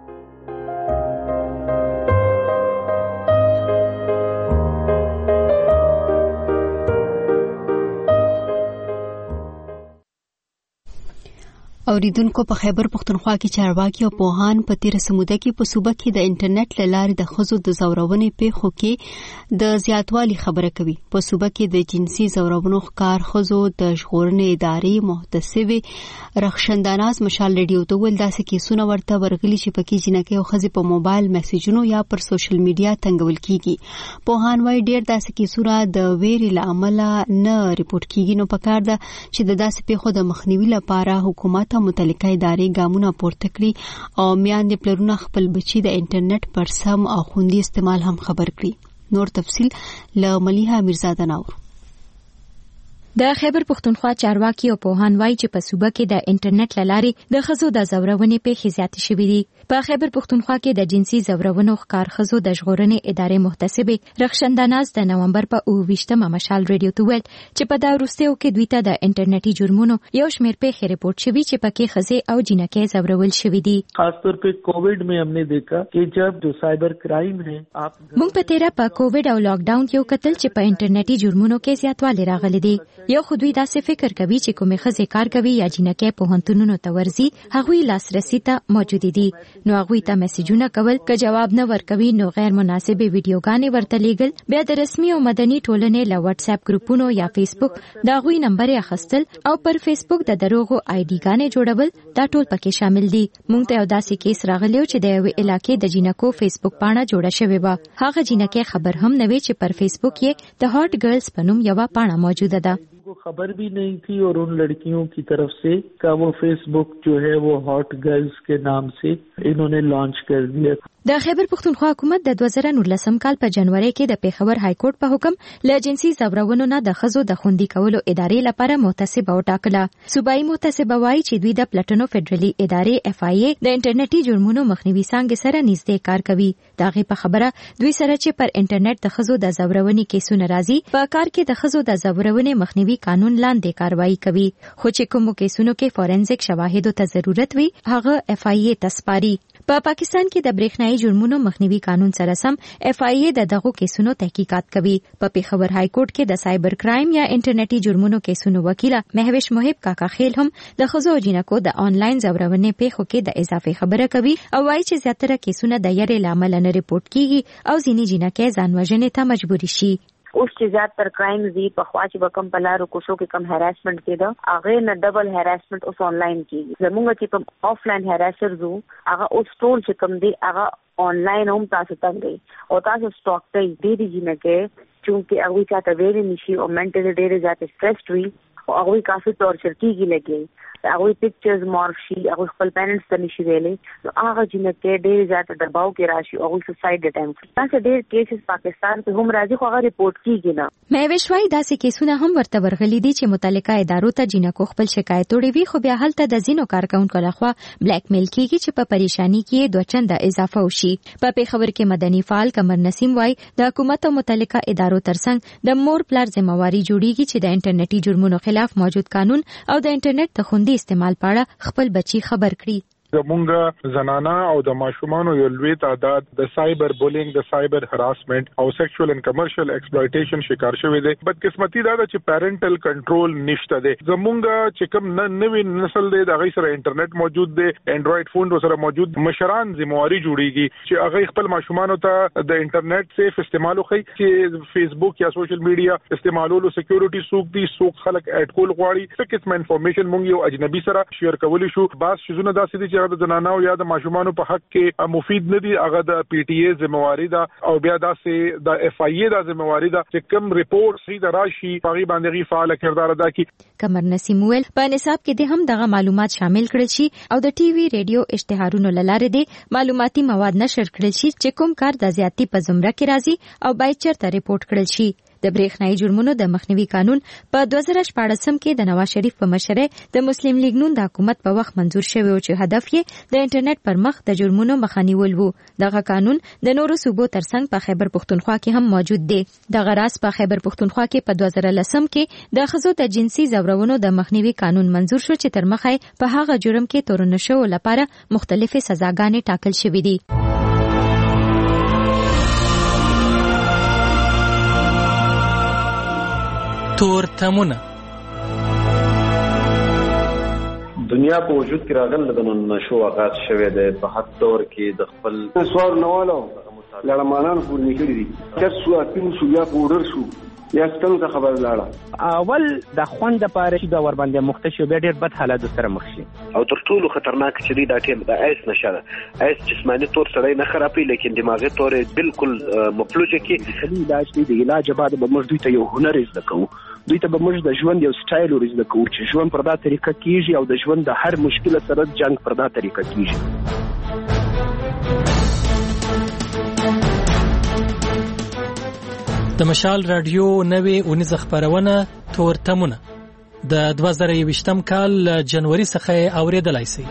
اوریدونکو، په خیبر پختونخوا کې چارواکي او پوهان په تیر سموده کې په صوبه کې د انټرنیټ له لارې د ښځو د ځورونې پیښو کې د زیاتوالي خبره کوي. په صوبه کې د جنسي ځورونو ښکار ښځو د ژغورنې ادارې محتسبې رخشنداناز مشال ریډیو ته ویل داسې کیسونه ورته ورغلي چې پکې جنکۍ او ښځې په موبایل میسجونو یا پر سوشل میډیا تنګول کیږي. پوهان وايي ډېر داسې کیسونه د ویرې له امله نه ریپورټ کیږي، نو پکار ده چې د داسې پیښو د مخنیوي لپاره حکومت متعلقه ادارې ګامونه پورته کړي او میاندې پلرونه خپل بچي د انټرنیټ پر سم او خوندي استعمال هم خبر کړي. نور تفصیل له ملیحه میرزاده ناور. د خیبر پختونخوا چارواکي او پوهان وایي چې په صوبه کې د انټرنیټ له لارې د ښځو د ځورونې پیښې زیاتې شوې دي. په خیبر پختونخوا کې د جنسي ځورونو ښکار ښځو د ژغورنې ادارې محتسبې رخشنداناز د نومبر په اوه ویشتمه مشال ریډیو ته ویل چې په دا وروستیو کې دوی ته د انټرنیټي جرمونو یو شمېر پیښې ریپورټ شوي چې پکې ښځې او جنکۍ ځورول شوي دي. خاص طور په کووډ में हमने देखा कि जब जो साइबर क्राइम है आप موږ په تیره په کووډ او لاک ډاون کې وکتل چې په انټرنیټي جرمونو کې زیاتوالی راغلی دی. یو خو دوی داسې فکر کوي چې کومې ښځې کار کوي یا جنکۍ پوهنتونونو ته ورځي هغوی لاسرسي ته موجود دي، نو هغوی ته میسجونه کول، که جواب نه ورکوي نو غیر مناسبې ویډیوګانې ورته لیږل، بیا د رسمي او مدني ټولنې له واتس اپ ګروپونو یا فیسبوک د هغوی نمبر اخیستل او پر فیسبوک د دروغو آی ډي ګانې جوړول، دا ټول پکې شامل دي. موږ ته یو داسې کیس راغلی چې د یوې علاقې د جنکو فیسبوک پاڼه جوړه شوې وه. هغه جنکۍ خبر هم نه وي چې پر فیسبوک یې د هاٹ ګرلز په نوم یوه پاڼه موجوده ده. खबर भी नहीं थी और उन लड़कियों की तरफ से का वो फेसबुक जो है वो हॉट गर्ल्स के नाम से इन्होंने लॉन्च कर दिया. د خیبر پختونخوا حکومت د دوه زره نولسم کال په جنوري کې د پیښور های کورټ په حکم له جنسي ځورونو نه د ښځو د خوندي کولو ادارې لپاره محتسبه وټاکله. صوبایي محتسبه وایي چې دوی د پلټنو فدرالي ادارې اف آی ای د انټرنیټي جرمونو مخنیوي څانګې سره نږدې کار کوي. د هغې په خبره دوی سره چې پر انټرنیټ د ښځو د ځورونې کیسونه راځي، په کار کې د ښځو د ځورونې مخنیوي قانون لاندې کاروایی کوي، خو چې کومو کیسونو کې فورنزیک شواهدو ته ضرورت وي هغه اف آی ای ته سپاري. په پاکستان کې د برېښنایي جرمونو مخنیوي قانون سره سم اف آی ای د دغو کیسونو تحقیقات کوي. په پیښور های کورټ کې د سایبر کرایم یا انټرنیټي جرمونو کیسونو وکیله مهوش محب کاکا خیل هم د ښځو او جنکو د آنلاین ځورونې پیښو کې د اضافه خبره کوي او وایي چې زیاتره کیسونه د یارې له امله نه ریپورټ کیږي او ځینې جنکۍ ځان وژنې ته مجبوري شي. اوس چې زیاتر کرایم زی په خوا چې به کم په لارو کوڅو کې کم هراسمنټ کېده هغه نه ډبل هراسمنټ اوس آنلاین کېږي. زموږ چې په آفلاین هراسر زو هغه اوس ټول چې کم دی هغه آنلاین هم تاسو څنګه او تاسو سټاک ته دې دي جنکه چې هغه چاته ویلې نشي او منټل ډېر زیات سټرېسډ وي او هغه کافي ټورچر کېږي لګي. هغه پکچرز مارک شي، هغه خپل پیرنټس ته نشي ویلې، نو هغه جنکه ډېر زیات دباو کې راشي او هغه سوسایډ اټمپټ. تاسو ډېر کیسز پاکستان ته هم راځي خو هغه ریپورټ کیږي نه. مهوش وايي داسې کیسونه هم ورته ورغلي دي چې متعلقه ادارو ته جنکو خپل شکایت وړي وي، خو بیا هلته د ځینو کارکونکو لخوا بلیک میل کیږي چې په پریشانی کې دوه چنده اضافه وشي. په پیښور کې مدني فعال قمر نسیم وايي د حکومت او متعلقه ادارو ترڅنګ د مور پلار ذمہواری جوړیږي چې د انټرنیټي جرمونو خلاف موجود قانون او د انټرنیټ د خوندي استعمال په اړه خپل بچي خبر کړي. زمونږ زنانا او د ماشومانو یو لوی تعداد د سایبر بولینګ د سایبر هراسمنت او سیکشوال اینڈ کمرشل ایکسپلویټیشن شکار شوی دی. بدقسمتي دا چې پیرنټل کنټرول نشته دی. زمونږ چې کوم نوې نسل دی د هغه سره انټرنیټ موجود دی، انډراید فون سره موجود، مشران ذمہواری جوړیږي چې هغه خپل ماشومانو ته د انټرنیټ سیف استعمال وکړي، چې فیسبوک یا سوشل میډیا استعمالولو سکیورټي سوق دي، سوق خلک اډ کول غواړي. څه قسم انفارمیشن مونږ یو اجنبي سره شیر کولی شو. باز شیزونه داسې دي چې هغه د زنانو یا د ماشومانو په حق کې مفید نه دي. هغه د پی ټی ای ذمہواری ده او بیا داسې د اف آی ای د ذمہواری ده چې کوم ریپورت سي د راشي هغه باندې فعال کردار ادا کړي. قمر نسیم ویل په نصاب کې د هم دغه معلومات شامل کړل شي او د ټي وي ریډیو اشتهارونو لاره د معلوماتي مواد نشر کړل شي چې کوم کار د زیاتی په زمره کې راځي او باید چرته ریپورت کړل شي. د برېښنايي جرمونو د مخنیوي قانون په دوه زره شپاړسم کې د نواز شریف په مشرۍ د مسلم لیگ نون د حکومت په وخت منزور شوی او چې هدف یې د انټرنیټ پر مخ د جرمونو مخه نیول وو. دغه قانون د نورو صوبو ترڅنګ په خیبر پښتونخوا کې هم موجود دی. دغه راز په خیبر پښتونخوا کې په دوه زره لسم کې د ښځو د جنسي ځورونو د مخنیوي قانون منزور شو چې تر مخه په هغه جرم کې تورن شو لپاره مختلفې سزاګانې ټاکل شوې دي. تورتمونه دنیا په وجود کې راغله د نشو آغاز شوه د په حد دور کې د خپل سوال نوالو لړمانان پور نکړي دي چې سو اپین سو یا پورر شو یا ستنه خبر لاړه اول د خوند لپاره چې دا ور باندې مختشو به ډیر بد حالات سره مخ شي او تر ټولو خطرناک چې دی دا ټیم د ایس نشه ایس جسمانی تور سره نه خرابي لیکن دماغي تور بالکل مفلوجه کې خلی علاج دی د علاج بعد به موږ دوی ته یو هنر زده کوو، دوی ته به موږ د ژوند یو سټایل ورزده کوو چې ژوند پر دا طریقه کیږي او د ژوند د هر مشکل سره جنگ پر دا طریقه کیږي. د مشال رادیو نوې اونیزه خبرونه تورتمونه د دوه زره یوویشتم کال جنوري څخه اوریدلای شي.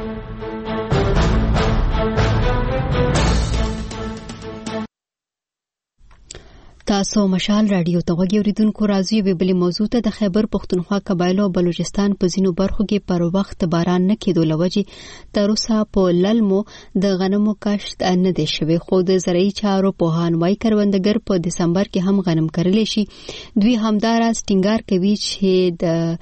تاسو مشال رادیو ته غوږی اوریدونکو راځي به بل موضوع ته د خیبر پښتونخوا قبایل او بلوچستان په ځینو برخو کې پر وخت باران نه کېدو لوجې تر اوسه په للمو د غنمو کښت نه دی شوی، خو د زرعي چارو پوهان وايي کروندګر په دسمبر کې هم غنم کرلی شي. دوی همداراز ټینګار کوي چې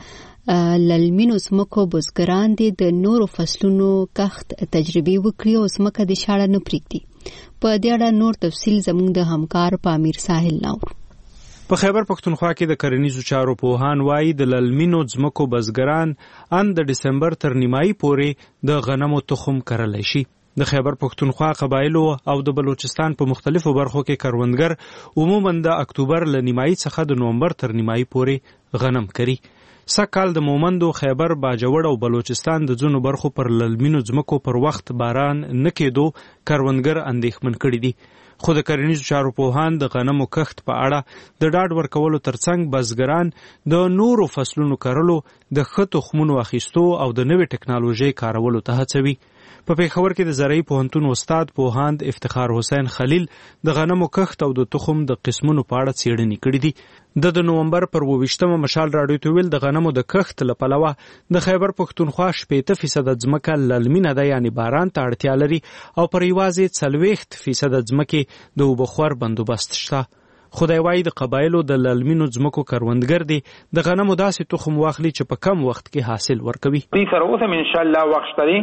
د للمینو سمکو بزګران دي د نورو فصلونو کښت تجربه وکړي او سمکه د شاړه نه پریږدي. په دې اړه نور تفصیل زموږ د همکار پامیر ساحل نور. په خیبر پښتونخوا کې د کرنیزو چارو پوهان وايي د للمینو ځمکو بزګران ان د دسمبر تر نیمایي پورې د غنمو تخم کرلی شي. د خیبر پښتونخوا قبایلو او د بلوچستان په مختلفو برخو کې کروندګر عموما د اکتوبر ل نیمایي څخه د نومبر تر نیمایي پورې غنم کري. سکهال د مومندو، خیبر، باجوړ او بلوچستان د ځینو برخو پر للمینو ځمکو پر وخت باران نه کېدو کروندګر اندېښمن کړي دي. خو د کرنیزو چارو پوهان د غنمو کښت په اړه د ډاډ ورکولو ترڅنګ بزګران د نورو فصلونو کرلو، د ښه تخمونو اخیستو او د نوې ټکنالوژۍ کارولو ته هڅوي. په پیښور کې د زرعي پوهنتون استاد پوهاند افتخار حسین خلیل د غنمو کښت او د تخم د قسمونو په اړه څېړنې کړې دي. د د نومبر پر اوویشتمه مشال راډیو ته ویل د غنمو د کښت له پلوه د خیبر پښتونخوا شپېته فیصده ځمکه للمینه ده، یعنی باران ته اړتیا لري او پر یوازې څلوېښت فیصده ځمکې د اوبخور بندوبست شته. خدای وایي د قبایلو د للمینو ځمکو کروندګر دي د غنمو داسې تخم واخلي چې په کم وخت کې حاصل ورکوي. دې سره اوس هم ان شاء الله وخت شته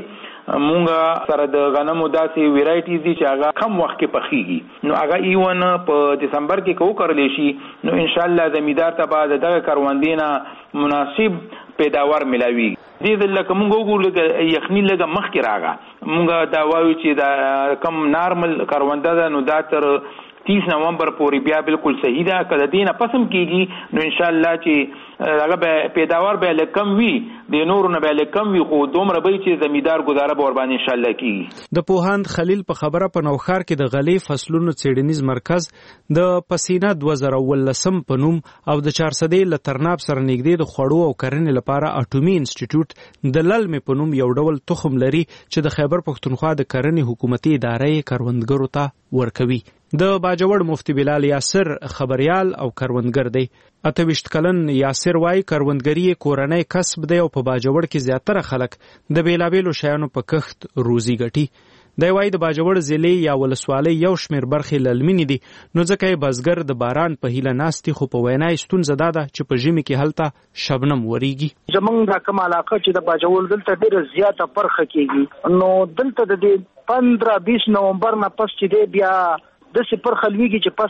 مونږ سره د غنمو داسې ویرایټیز دي چې هغه کم وخت کې پخیږي، نو هغه ایون په دسمبر کې کو کړلی شي، نو ان شاء الله زمیدار ته بعد دغه کروندې نه مناسب پیداوار ملاوي. دې د لکه مونږ وګورو یخنی لګه مخ کې راغی، مونږ دا وایو چې دا کم نارمل کرونده ده، نو دا تر تیس نومبر پورې بیا بالکل صحیح ده. کله دې نه پسم کیږي نو ان شاء الله چې هغه به پیداوار به لکم وي، د نورو نه به لکم وي، خو دومره به چې زمیدار گزاره به ور باندې ان شاء الله کیږي. د پوهاند خلیل په خبره په نوښار کې د غلې فصلونو څېړنیز مرکز د پسینه دوه زره ولسم په نوم او د چارسدې له ترناب سره نږدې د خوړو او کرنې لپاره اټومي انسټیټیوټ د للمې په نوم یو ډول تخم لري چې د خیبر پښتونخوا د کرنې حکومتي ادارې کروندګرو ته ورکوي. د باجوړ مفتی بلال یاسر خبريال او کروندګر دی. اته ویشت کلن یاسر وای کروندګری کورنۍ کسب دی او په باجوړ کې زیاتره خلک د بیلابېلو شیانو په کښت روزي ګټي. دی وای د باجوړ ضلع یا ولسوالۍ یو شمېر برخې للمینې دي، نو ځکه یې بزګر د باران په هیله ناست دي، خو په وینا یې ستونزه دا ده چې په ژمي کې هلته شبنم ورېږي. زمونږ دا کوم علاقه چې د باجوړ دلته ډېره زیاته برخه کېږي، نو دلته د دې پندرہ بیس نومبر نه پس چې دی بیا داسې برخه لوېږي چې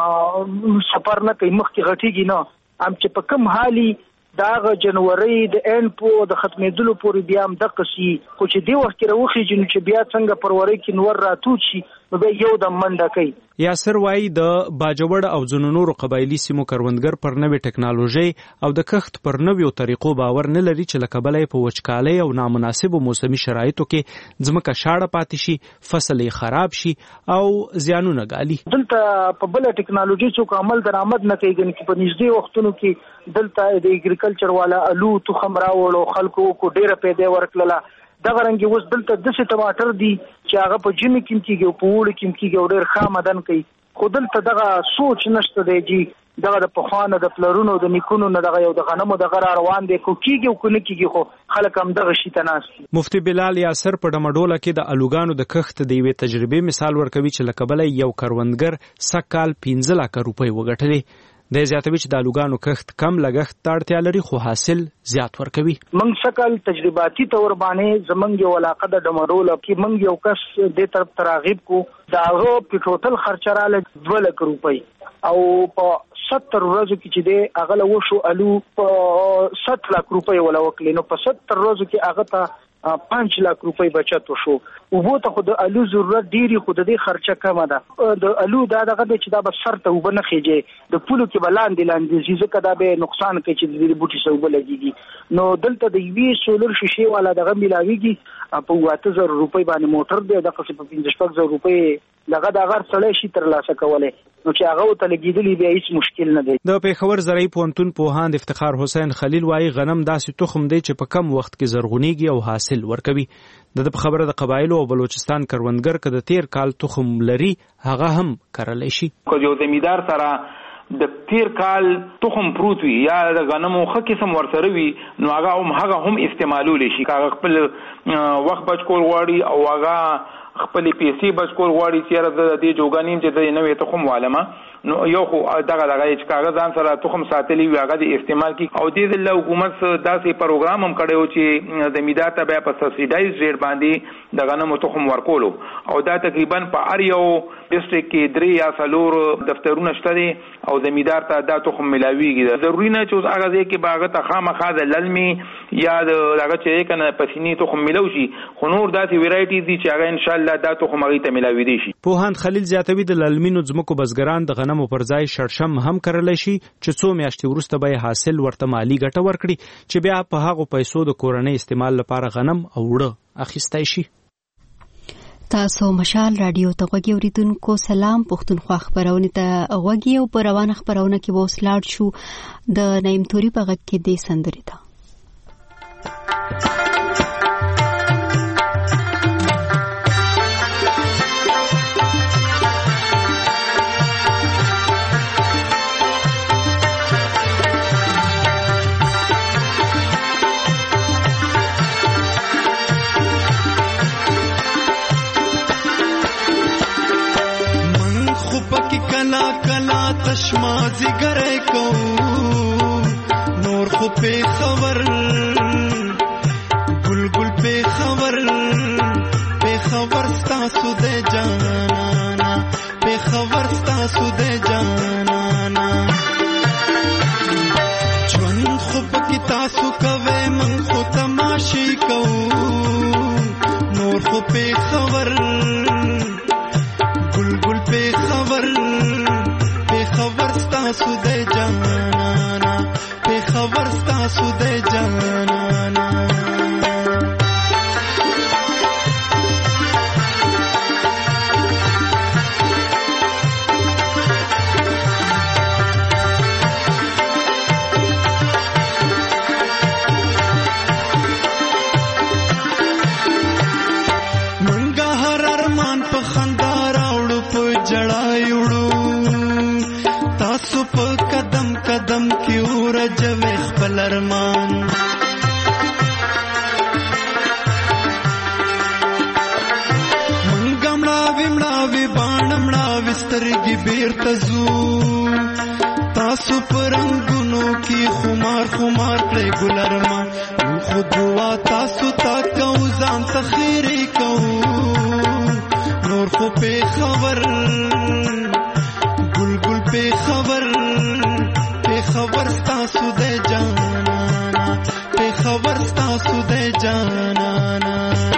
فصل سفر نه کوي، مخکې غټېږي نه، هم چې په کوم حالي داغه جنوري د ان په د ختمېدلو پورې بیا هم دغه شي، خو چې دی وخت کې راوخیږي نو چې بیا څنګه پروري کې نور راتوت شي نو بیا یو د منډه کوي. یاسر وایي د باجوړ او ځینو نورو قبایلي سیمو کروندګر پر نوې ټکنالوژي او د کښت پر نویو طریقو باور نه لري چې له کبله یې په وچکالۍ او نامناسبو موسمي شرایطو کې ځمکه شاړه پاتې شي، فصل یې خراب شي او زیانونه ګالي. دلته په بله ټکنالوژي څوک عمل درآمد نه کوي، چې په نږدې وختونو کې دلته د اګریکلچر والا الو تخم راوړو، خلکو کو ډېره پیدا ورکړله. دغه رنګ اوس دلته داسې ټماټر دي چې هغه په ژمي کې کېږي او په اوړي کې کېږي او ډېر ښه آمدن کوي، خو دلته دغه سوچ نشته دی چې دغه د پخوانه د پلرونو د نیکونو نه دغه یو د غنمو دغه را روان دی، کو کېږي او کو نه کېږي، خو خلک هم دغه شي ته ناست دي. مفتي بلال یاسر په ډمډوله کې د الوګانو د کښت د یوې تجربې مثال ورکوي چې له کبله یو کروندګر سږ کال پنځه لکه روپۍ وګټلې. د زیاتوي چې د الوګانو کښت کم لګښت ته اړتیا لري خو حاصل زیات ورکوي. موږ سکل تجرباتي تور باندې زمونږ یو علاقه د ډمرول کې موږ یو کس دې طرف تراغیب کو، دا هغه په ټوټل خرچه رااله دوه لک روپۍ او په ستر ورځو کې چې دی هغه له وشو الو په ست لک روپۍ ولا وکړي، نو په ستر ورځو کې هغه ته پنځ لک روپۍ بچت وشو. اوبو ته خو د الو ضرورت ډېري، خو د دې خرچه کمه ده. د الو دا دغه دی چې دا به سر ته اوبه نه خېږي، د پولو کې به لاندې لاندې ځي، ځکه دا به نقصان کوي چې د دې بوټي سره اوبه لګېږي. نو دلته د یوې سولر شیشې والا دغه میلاویږي په اته زره روپۍ باندې موټر دی، دغسې په پنځه شپږ زره روپۍ دغه د هغه سړی شي ترلاسه کولی، نو چې هغه ورته لګېدلي بیا هېڅ مشکل نه دی. د پېښور زرعي پوهنتون پوهاند افتخار حسین خلیل وایي غنم داسې تخم دی چې په کم وخت کې زرغونېږي او حاصل ورکوي. د په خبره د قبایلو او بلوچستان کروندګر که د تیر کال تخم لري هغه هم کرلی شي. که یو زمیندار سره د تیر کال تخم پروت وي یا د غنمو ښه قسم ورسره وي نو هغه هم هغه هم استعمالولی شي، که هغه خپل وخت بچ کول غواړي او هغه خپلې پیسې بچ کول غواړي چې یاره د دې جوګه نیم چې د نوې تخم والمه، نو یو خو دغه دغه چې هغه ځان سره تخم ساتلی وي هغه د استعمال کی. او دې ځل حکومت داسې پروګرام هم کړی و چې زمیندار ته بیا په سبسایډایز ریټ باندې د غنمو تخم ورکولو، او دا تقریبا په هر یو ډسټرکټ کې درې یا څلور دفترونه شته دي او زمیندار ته دا تخم ملاویږي. ضروري نه چې اوس هغه ځای کې به هغه ته خامخا د للمي یا د هغه چې کنه پسینی تخم ملو شي، خو نور داسې ویرایټیز دي چې هغه ان شاء الله دا تخم هغې ته ملاوي دي شي. پوهاند خلیل زیاتوي د للمینو ځمکو بزګران د غنمو پر ځای شړشم هم کرلی شي چې څو میاشتې وروسته به حاصل ورته مالي ګټه ورکړي چې بیا په هغو پیسو د کورنۍ استعمال لپاره غنم او اوړه اخیستی شي. تاسو مشال رادیو ته غوږی اوریدونکو سلام. پښتونخوا خبرونه ته غوږی او په روانه خبرونه کې به اوس لاړ شو د نعیم توري په غږ کې د سندرې ته. کلا کلا تشما زګره کو نور خو په خبر ګلګل په خبر په خبر ستاسو د جانانا په خبر ستاسو د جانانا ژوند خو په تاسو کوي من خو تماشي کو نور خو په خبر ګلګل په خبر ستاسو د جانانا په خبر ستاسو د جانانا سترګې بیرته ځو تاسو پرنګونو کې خمار خمار کړئ ګلرما خو دعا تاسو تا کو ځان ته خیرې کو نور خو په خبر ګل ګل په خبر په خبر تاسو د جانانا په خبر تاسو د جانانا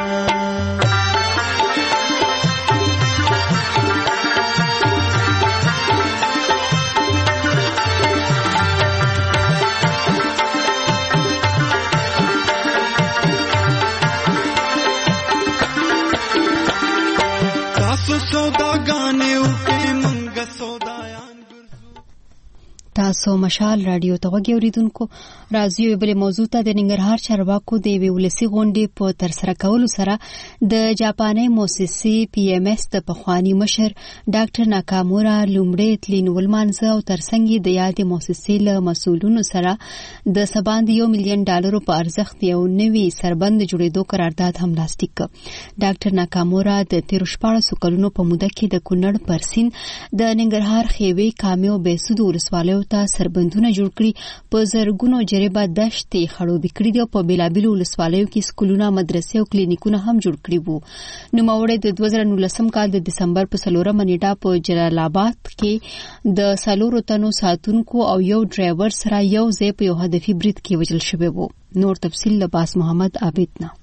تاسو مشال رادیو ته وګورئ اوریدونکو راځي یو بل موضوع ته د ننګرهار چارواکو د ویولسي غونډې په تر سره کولو سره د جاپاني موسسې پی ایم ایس د پخوانی مشر ډاکټر ناکامورا لومړی تلین ولمانځه او ترڅنګ د یادې موسسې له مسولونو سره د سباند یو میلیون ډالرو په ارزښت یو نوي سربند جوړېدو قرارداد هم لاسلیک کړ. ډاکټر ناکامورا د تیر شپاړسو کلونو په موده کې د کونړ پرسین د ننګرهار خیوي کامیو بیسود ولسوالیو ته سربندونه جوړ کړي په زرګونو جریبه دشتې خړوبې کړي دي او په بیلابیلو ولسوالیو کې سکولونه مدرسې او کلینیکونه هم جوړ کړي وو. نوموړی د دوه زره نولسم کال د دسمبر په څلورمه نیټه په جلال آباد کې د څلورو تنو ساتونکو او یو ډرایور سره یو ځای په یو هدفي برید کې وژل شوی وو. نور تفصیل له باس محمد عابد نه.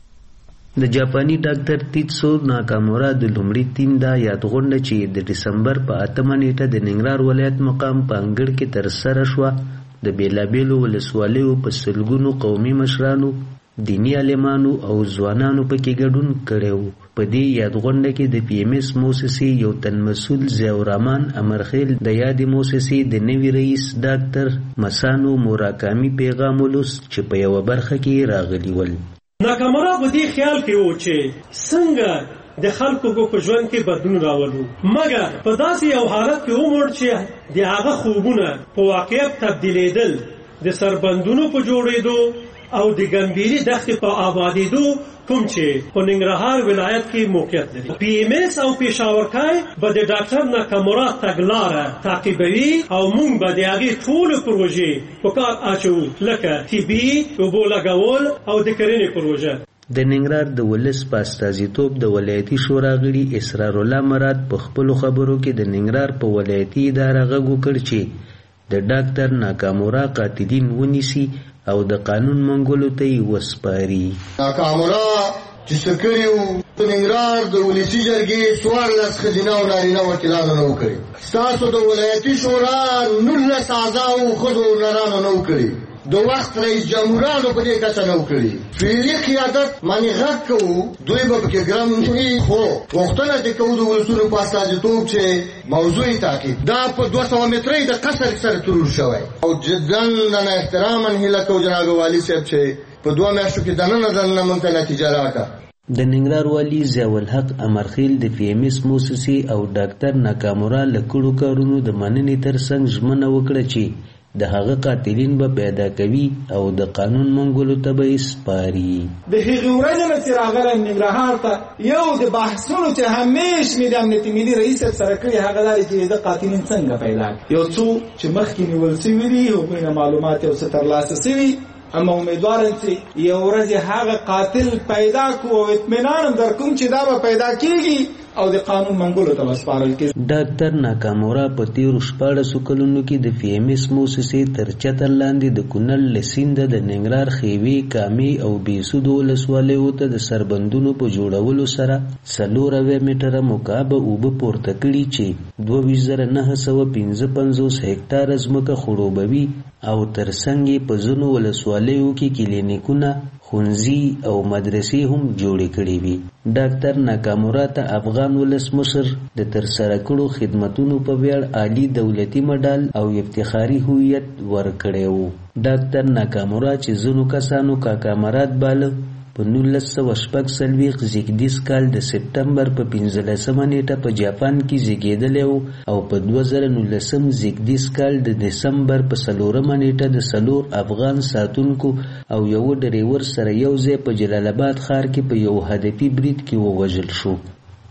د جاپاني ډاکټر تیتسو ناکامورا د لومړي ټیم دا یادغونډه چې د دسمبر په اتمه نیټه د ننګرهار ولایت مقام په انګړ کې تر سره شوه د بیلابیلو ولسوالیو په سلګونو قومي مشرانو دینی عالمانو او ځوانانو پکې ګډون کړی و. په دې یادغونډه کې د پی ایم ایس موسسې یو تن مسؤل ضیاءالرحمن امرخیل د یادې موسسې د نوي رئیس ډاکټر مسانو موراکامي پیغام ولوست چې په یوه برخه کې راغلي ول. ناکامورا په دې خیال کې و چې څنګه د خلکو په ژوند کې بدلون راولو، مګر په داسې یو حالت کې وموړ چې د هغه خوبونه په واقعیت تبدیلېدل، د سربندونو په جوړېدو او د ګمبيري دښتې په آبادېدو کوم چې په ننګرهار ولایت کې موقعیت لري. پی ایم ایس او پېښورکای به د ډاکټر ناکامورا تګلاره تعقیبوي او موږ به د هغې ټولو پروژې په کار اچوو لکه طبي، اوبو لګول او د کرنې پروژه. د ننګرهار د ولس په استازیتوب د ولایتي شورا غړي اسرار الله مراد په خپلو خبرو کې د ننګرهار په ولایتي اداره غږ وکړ چې د ډاکټر ناکامورا قاتلین ونیسي او د قانون منګولو ته یې وسپاري. ناکامورا چې څه کړي وو په ننګرهار د ولسي جرګې څوارلس ښځینه او نارینه وکیلانو نه وکړي. ستاسو د ولایتي شورا نولس اعضاو ښځو نرانو نه وکړي. د وخت رئیس جمهورانو په دې کچه نه وکړي. فعلي قیادت باندې غږ کوو، دوی به پکې ګرم وي، خو غوښتنه دې کوو د ولسونو په استازیتوب چې موضوعي تعقیب دا په دوه سوه مترۍ د قصر سره ترور شوی او جدا نه احتراما هیله کوو جناب والي صاحب چې په دوه میاشتو کې دننه دننه موږ ته نتیجه راکړه. د ننګرهار والي ضیاءالحق امرخیل د پی ایم ایس موسسې او ډاکټر ناکامورا له کړو کارونو د مننې ترڅنګ ژمنه وکړه چې د هغه قاتلین به پیدا کوي او د قانون منګولو ته به یې سپاري. د هغې ورځې نه چې راغلی ننګرهار ته یو د بحثونو چې همیش مې د امنیتي ملي رئیس سره کړي هغه دا چې د قاتلین څنګه پیدا کړي. یو څو چې مخکې نیول سوي دي هغوی نه معلومات یو څه ترلاسه سوي، اما امیدوار یم چې یو ورځ هغه قاتل پیدا کړو او اطمینان هم در کوم چې دا به پیدا کېږي او د قانون منګولو ته وسپارل کېږي. ډاکټر ناکامورا په تېرو شپاړسو کلونو کې د پی ایم ایس موسسې تر چتر لاندې د کونړ له سینده د ننګرهار خیوي، کامې او بېسودو ولسوالیو ته د سربندونو په جوړولو سره څلور اویا میټره مکعبه اوبه پورته کړي چې دوه ویشت زره نهه سوه پنځه پنځوس هکټاره ځمکه خړوبوي او ترڅنګ یې په ځینو ولسوالیو کې کلینیکونه، ښوونځي او مدرسې هم جوړې کړې وي. ډاکټر ناکامورا ته افغان ولسمشر د ترسره کړو خدمتونو په ویاړ عالی دولتي مډال او افتخاري هویت ورکړی و. ډاکټر ناکامورا چې ځینو کسانو کاکا مراد باله په نولس سوه شپږ څلوېښت زیږدیز کال د سپټمبر په پنځلسمه نیټه په جاپان کې زیږېدلی و او په دوه زره نولسم زیږدیز کال د دسمبر په څلورمه نیټه د څلور افغان ساتونکو او یوه ډریور سره یو ځای په جلال آباد ښار کې په یو هدفي برید کې ووژل شو.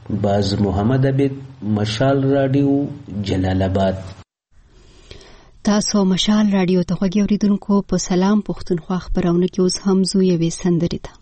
باز محمد عبید، مشال رادیو، جلال آباد. تاسو مشال رادیو ته غوږی اوریدونکو په سلام پښتونخوا خبرونه کې اوس هم زو یوې سندرې ده.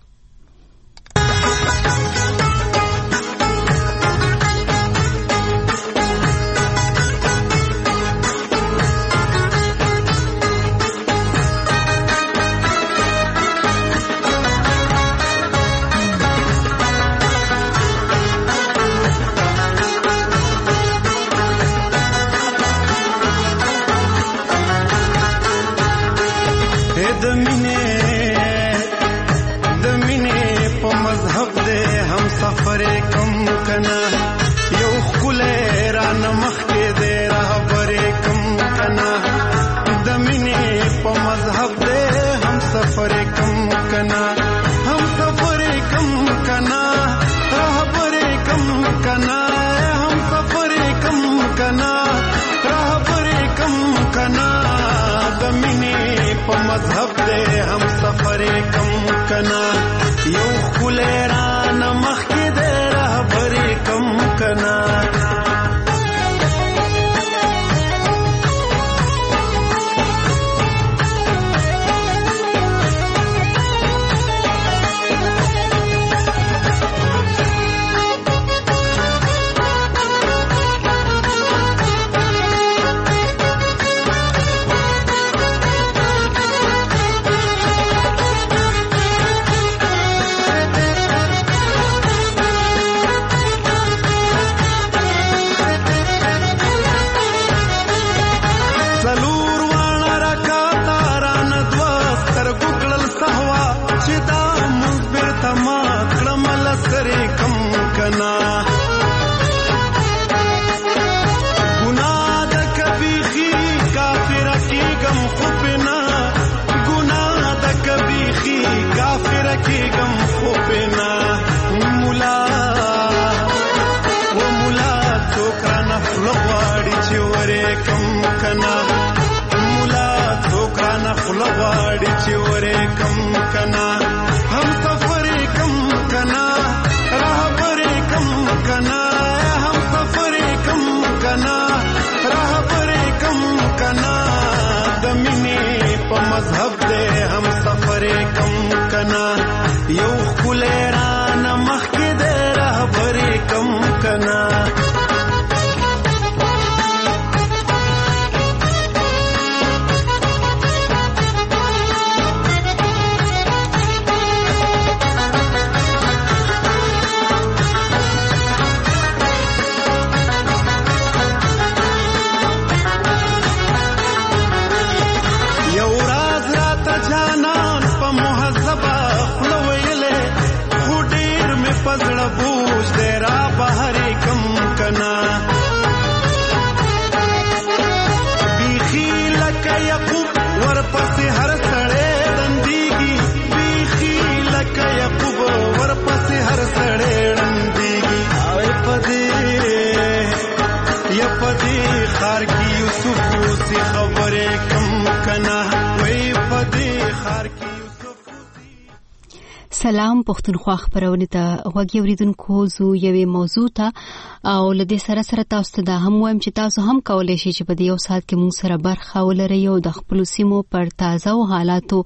سلام پښتونخوا خبرونه ته غوږی اوریدونکو زو یوې موضوع ته او لدې سره سره تاسو ته دا هم وایم چې تاسو هم کولای شئ چې په دې یو ساعت کې موږ سره برخه ولرئ او د خپل سیمو پر تازه او حالاتو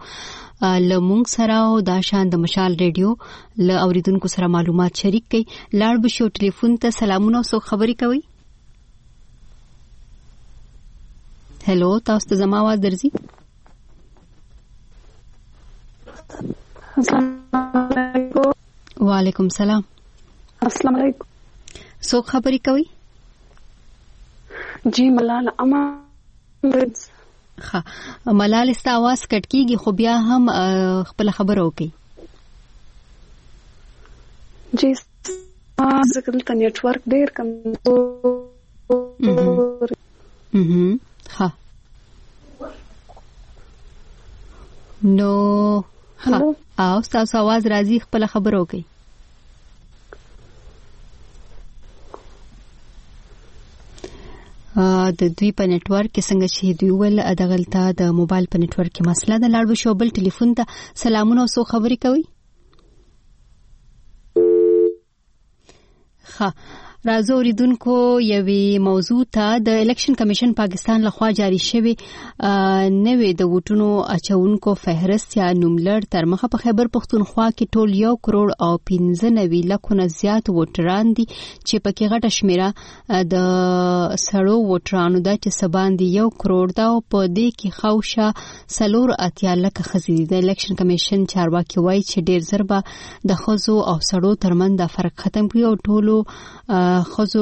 له موږ سره او دا شان د مشال ریډیو له اوریدونکو سره معلومات شریک کړئ. لاړ به شو ټلیفون ته سلامونه او خبرې کوي. هلو، تاسو ته زما आवाज درځي؟ السلام علیکم. وعلیکم سلام. السلام علیکم. سو خبرې کوي؟ جی ملال امر. ها ملال است आवाज کټ کیږي خو بیا هم خپل خبر وکي. جی ځکه ته نیټورک ډیر کمزور. mhm ها نو ها او تاسو आवाज راځي خپل خبر وکي. د دوی په نتورک کې څنګه چې دوی ول ادغلتا د موبایل په نتورک کې مسله ده. لاړ شو بل ټلیفون ته سلامونه او سو خبرې کوي. ښه راځو اوریدونکو یوې موضوع ته د الیکشن کمیشن پاکستان لخوا جاری شوی نوې د ووټونو اچونکو فهرست یا نوملړ تر مخه په خیبر پختونخوا کې ټول یو کروڑ او پنځه نوي لکونه زیات ووټران دي چې پکې غټه شمیره د سړو ووټرانو ده چې سباندې یو کروڑ ده او په دې کې خوشه سلور اتیا لکه ښځې د الیکشن کمیشن چارواکي وایي چې ډېر زر به د ښځو او سړو ترمنځ د فرق ختم کړي او ټولو خزو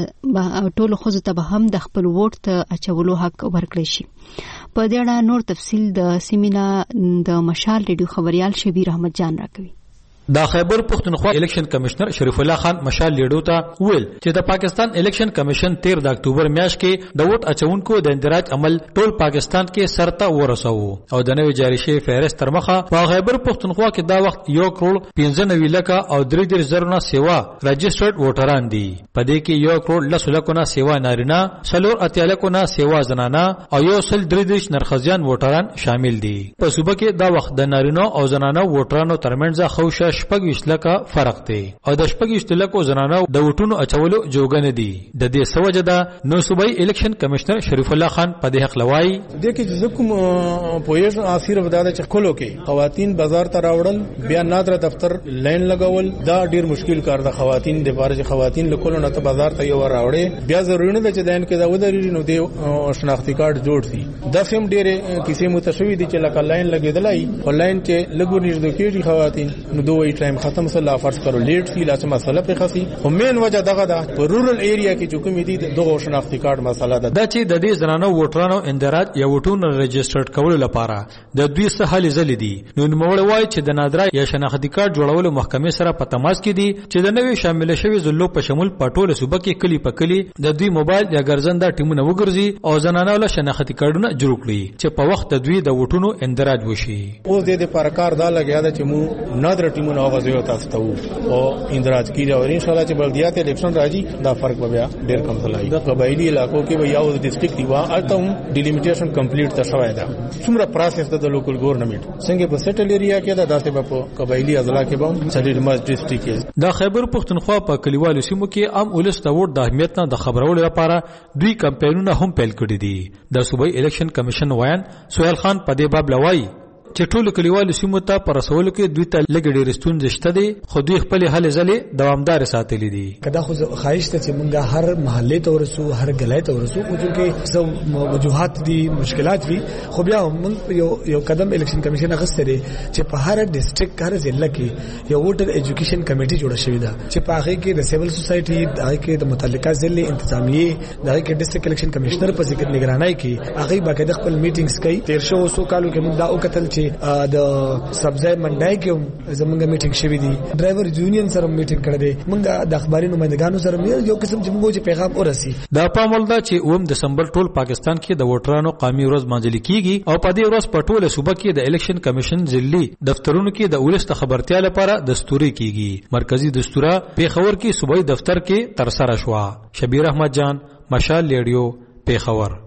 ټولو خزو ته به هم د خپل ووټ ته اچولو حق ورکړي شي. په دې اړه نور تفصیل د سیمینا د مشال ریډیو خبريال شبیر احمد جان راکوي. د خیبر پختونخوا الیکشن کمشنر شریف الله خان مشال لیډو ته ویل چې د پاکستان الیکشن کمیشن تیر د اکتوبر میاشت کې د ووټ اچونکو د اندراج عمل ټول پاکستان کې سرته ورسو او د نوې جاری شوی فهرست تر مخه په خیبر پختونخوا کې دا وخت یو کروڑ پنځه نوي لکه او درې دېرش زره سیوا رجسټرډ ووټران دي. په دې کې یو کروڑ لس لکه سیوا نارینه سلور اتیا لکه سیوا زنانه او یو سل درې دېرش نرخزیان ووټران شامل دي. په صوبه کې دا وخت د نارینه او زنانه ووټرانو ترمنځ خوشه شپږ ویشت لکه فرق دی او د شپږ ویشت لکه زنانو د ووټونو اچولو جوګنه دي. د دې سوجه ده نو صوبایي الیکشن کمشنر شریف الله خان په دې حق لوي د کې چې کوم پوهیږ اخیر وداده چې کولو کې خواتین بازار ته راوړل بیا نادر دفتر لاین لګول دا ډیر مشکل کار د خواتین د بارج خواتین له کولو نه ته بازار ته یو راوړي بیا ضروري نه ده چې دین کې دا ودرې نو د شناختی کارت جوړ شي. دا سیم ډیره کیسه متشوي دي چې لکه لاین لګیدلای آنلاین چې لګو نږدې کېږي خواتین نو دوی ټایم ختم سره فرض کړو لیټ فی لاسه مسله په خاصي او مین وجه دغه د رورل ایریا کې چې کومې دي دغه شناختی کارت مسله ده د چې د دې زنانو ووټرانو اندراج یا ووټونو رجسټرډ کولو لپاره د دوی سهال زل دي. نو نوموړ وایي چې د نادرا یا شناختی کارت جوړولو محکمې سره په تماس کې دي چې د نوې شامل شوی زلو په شمول پټول صوبه کې کلی په کلی د دوی موبایل یا ګرځنده ټیمونه وګرځي او زنانو له شناختی کارتونه جوړ کړي چې په وخت د دوی د ووټونو اندراج وشي. او د دې پر کار دا لګیا ده چې مو نادر ټیمونه غوځي تاسو ته او اندراج کیږي او ان شاء الله چې بلدیات الیکشن راځي دا فرق به بیا ډیر کم تلای. د قبایلی علاقو کې به یو ډیسټریکټ دی وا الته هم ډیلیمیټیشن کمپلیټ ته شوی دا څومره پروسس د لوکل ګورنمنت څنګه په سیټل ایریا کې دا داسې په قبایلی اضلاع کې به سړي ماز ډیسټریکټ د خیبر پختونخوا په کلیوالو سیمو کې عام ولس ته ووټ د اهمیت نه د خبرولو لپاره دوی کمپاینونه هم پیل کړي دي. د صوبایي الیکشن کمیشن وایان سہیل خان په دې باب لوي چې ټول کلیوالو سیمو ته پر رسولو کې دوی ته لګ ډېر ستونزې شته دي خو دوی خپل هلې ځلې دوامدار ساتلې دي. کدا خو خواهش ته چې مونږه هر محله ته ورسو هر ګلای ته ورسو خو چې څو وجوهات دي مشکلات وي خو بیا مونږ یو یو قدم الیکشن کمیشن غوښته دي چې په هر ډیسټریکټ هر ضلع کې یو ووټر ایجوکیشن کمیټي جوړه شوې ده چې په هغه کې د سیول سوسایټي د هغه کې د متعلقه ضلع انتظامیه د هغه کې ډیسټریکټ الیکشن کمشنر په ذکر نگرانی کې هغه باقاعده خپل میټینګز کوي. تیر شو وسو کالو کې مونږ دا وکتل چې د سبزای منډای کې زمونږه میټینګ شوې دي ډرایور یونین سره میټینګ کړی دی مونږ د اخباري نمائندګانو سره یو قسم چې موږ چې پیغام ورسي. دا پامول دا چې اوم دسمبر ټول پاکستان کې د ووټرانو قومي ورځ مانځل کیږي او په دې ورځ په ټوله صوبه کې د الیکشن کمیشن ځلي دفترونو کې د ولست خبرتیا لپاره دستوري کیږي. مرکزی دستوره پیښور کې صوبایي دفتر کې تر سره شو. شبیر احمد جان مشال ریډیو پیښور.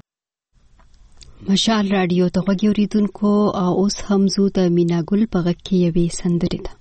مشال رادیو ته غوږی اوریدونکو اوس هم زو د میناګل په غږ کې یوې سندرې ده.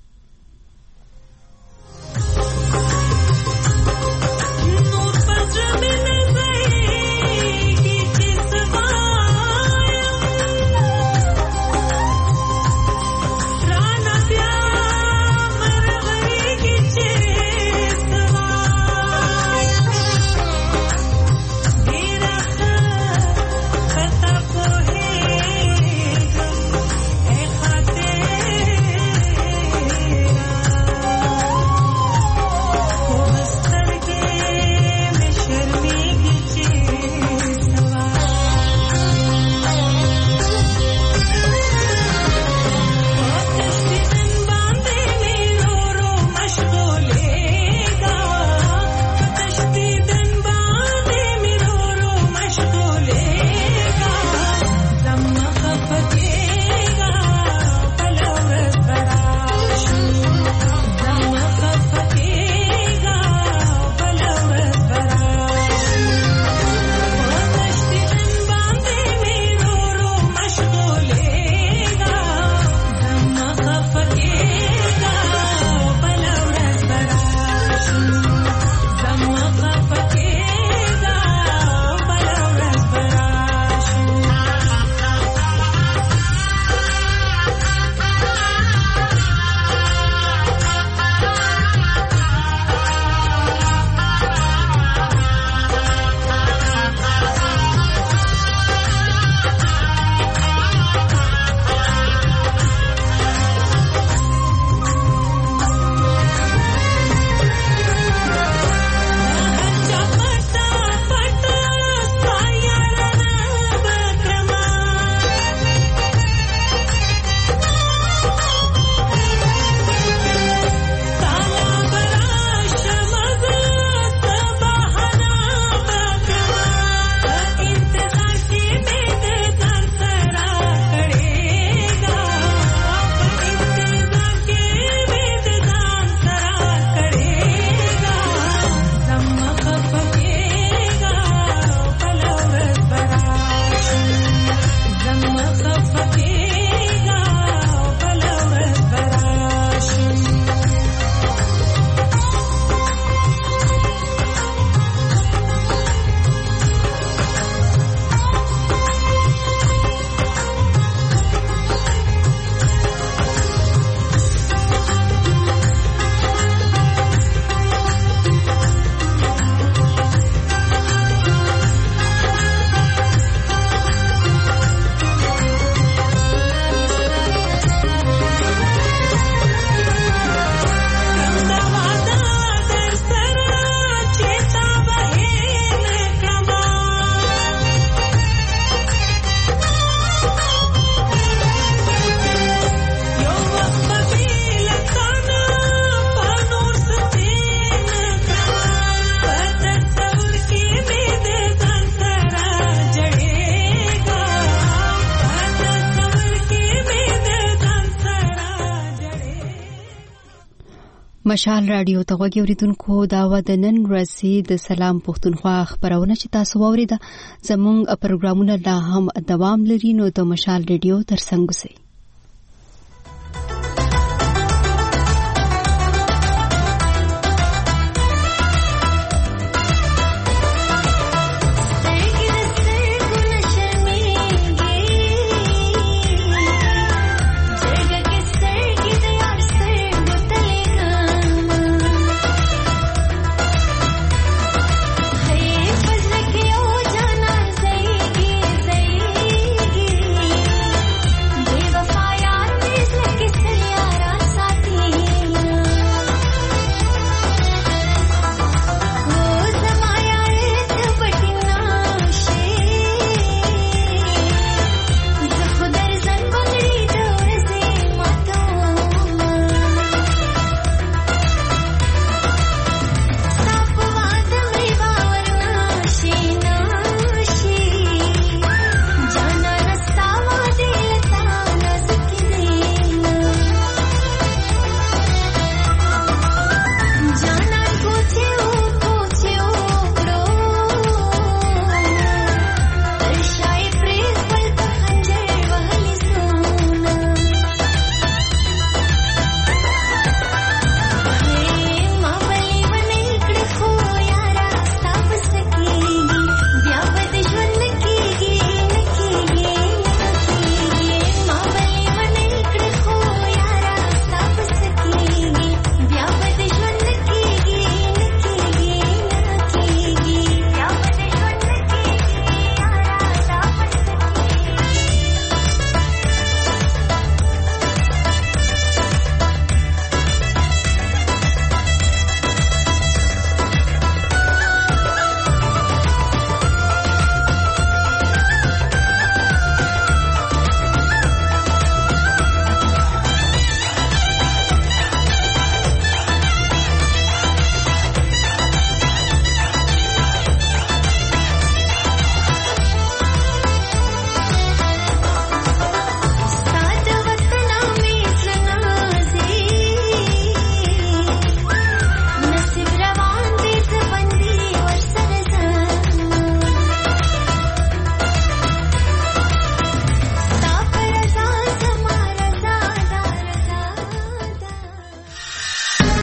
مشال رادیو ته غوږی اوریدونکو دا و د نن ورځې د سلام پښتونخوا خبرونه چې تاسو واوریده زموږ پروګرامونه لا هم دوام لري نو د مشال رادیو ترڅنګ اوسئ.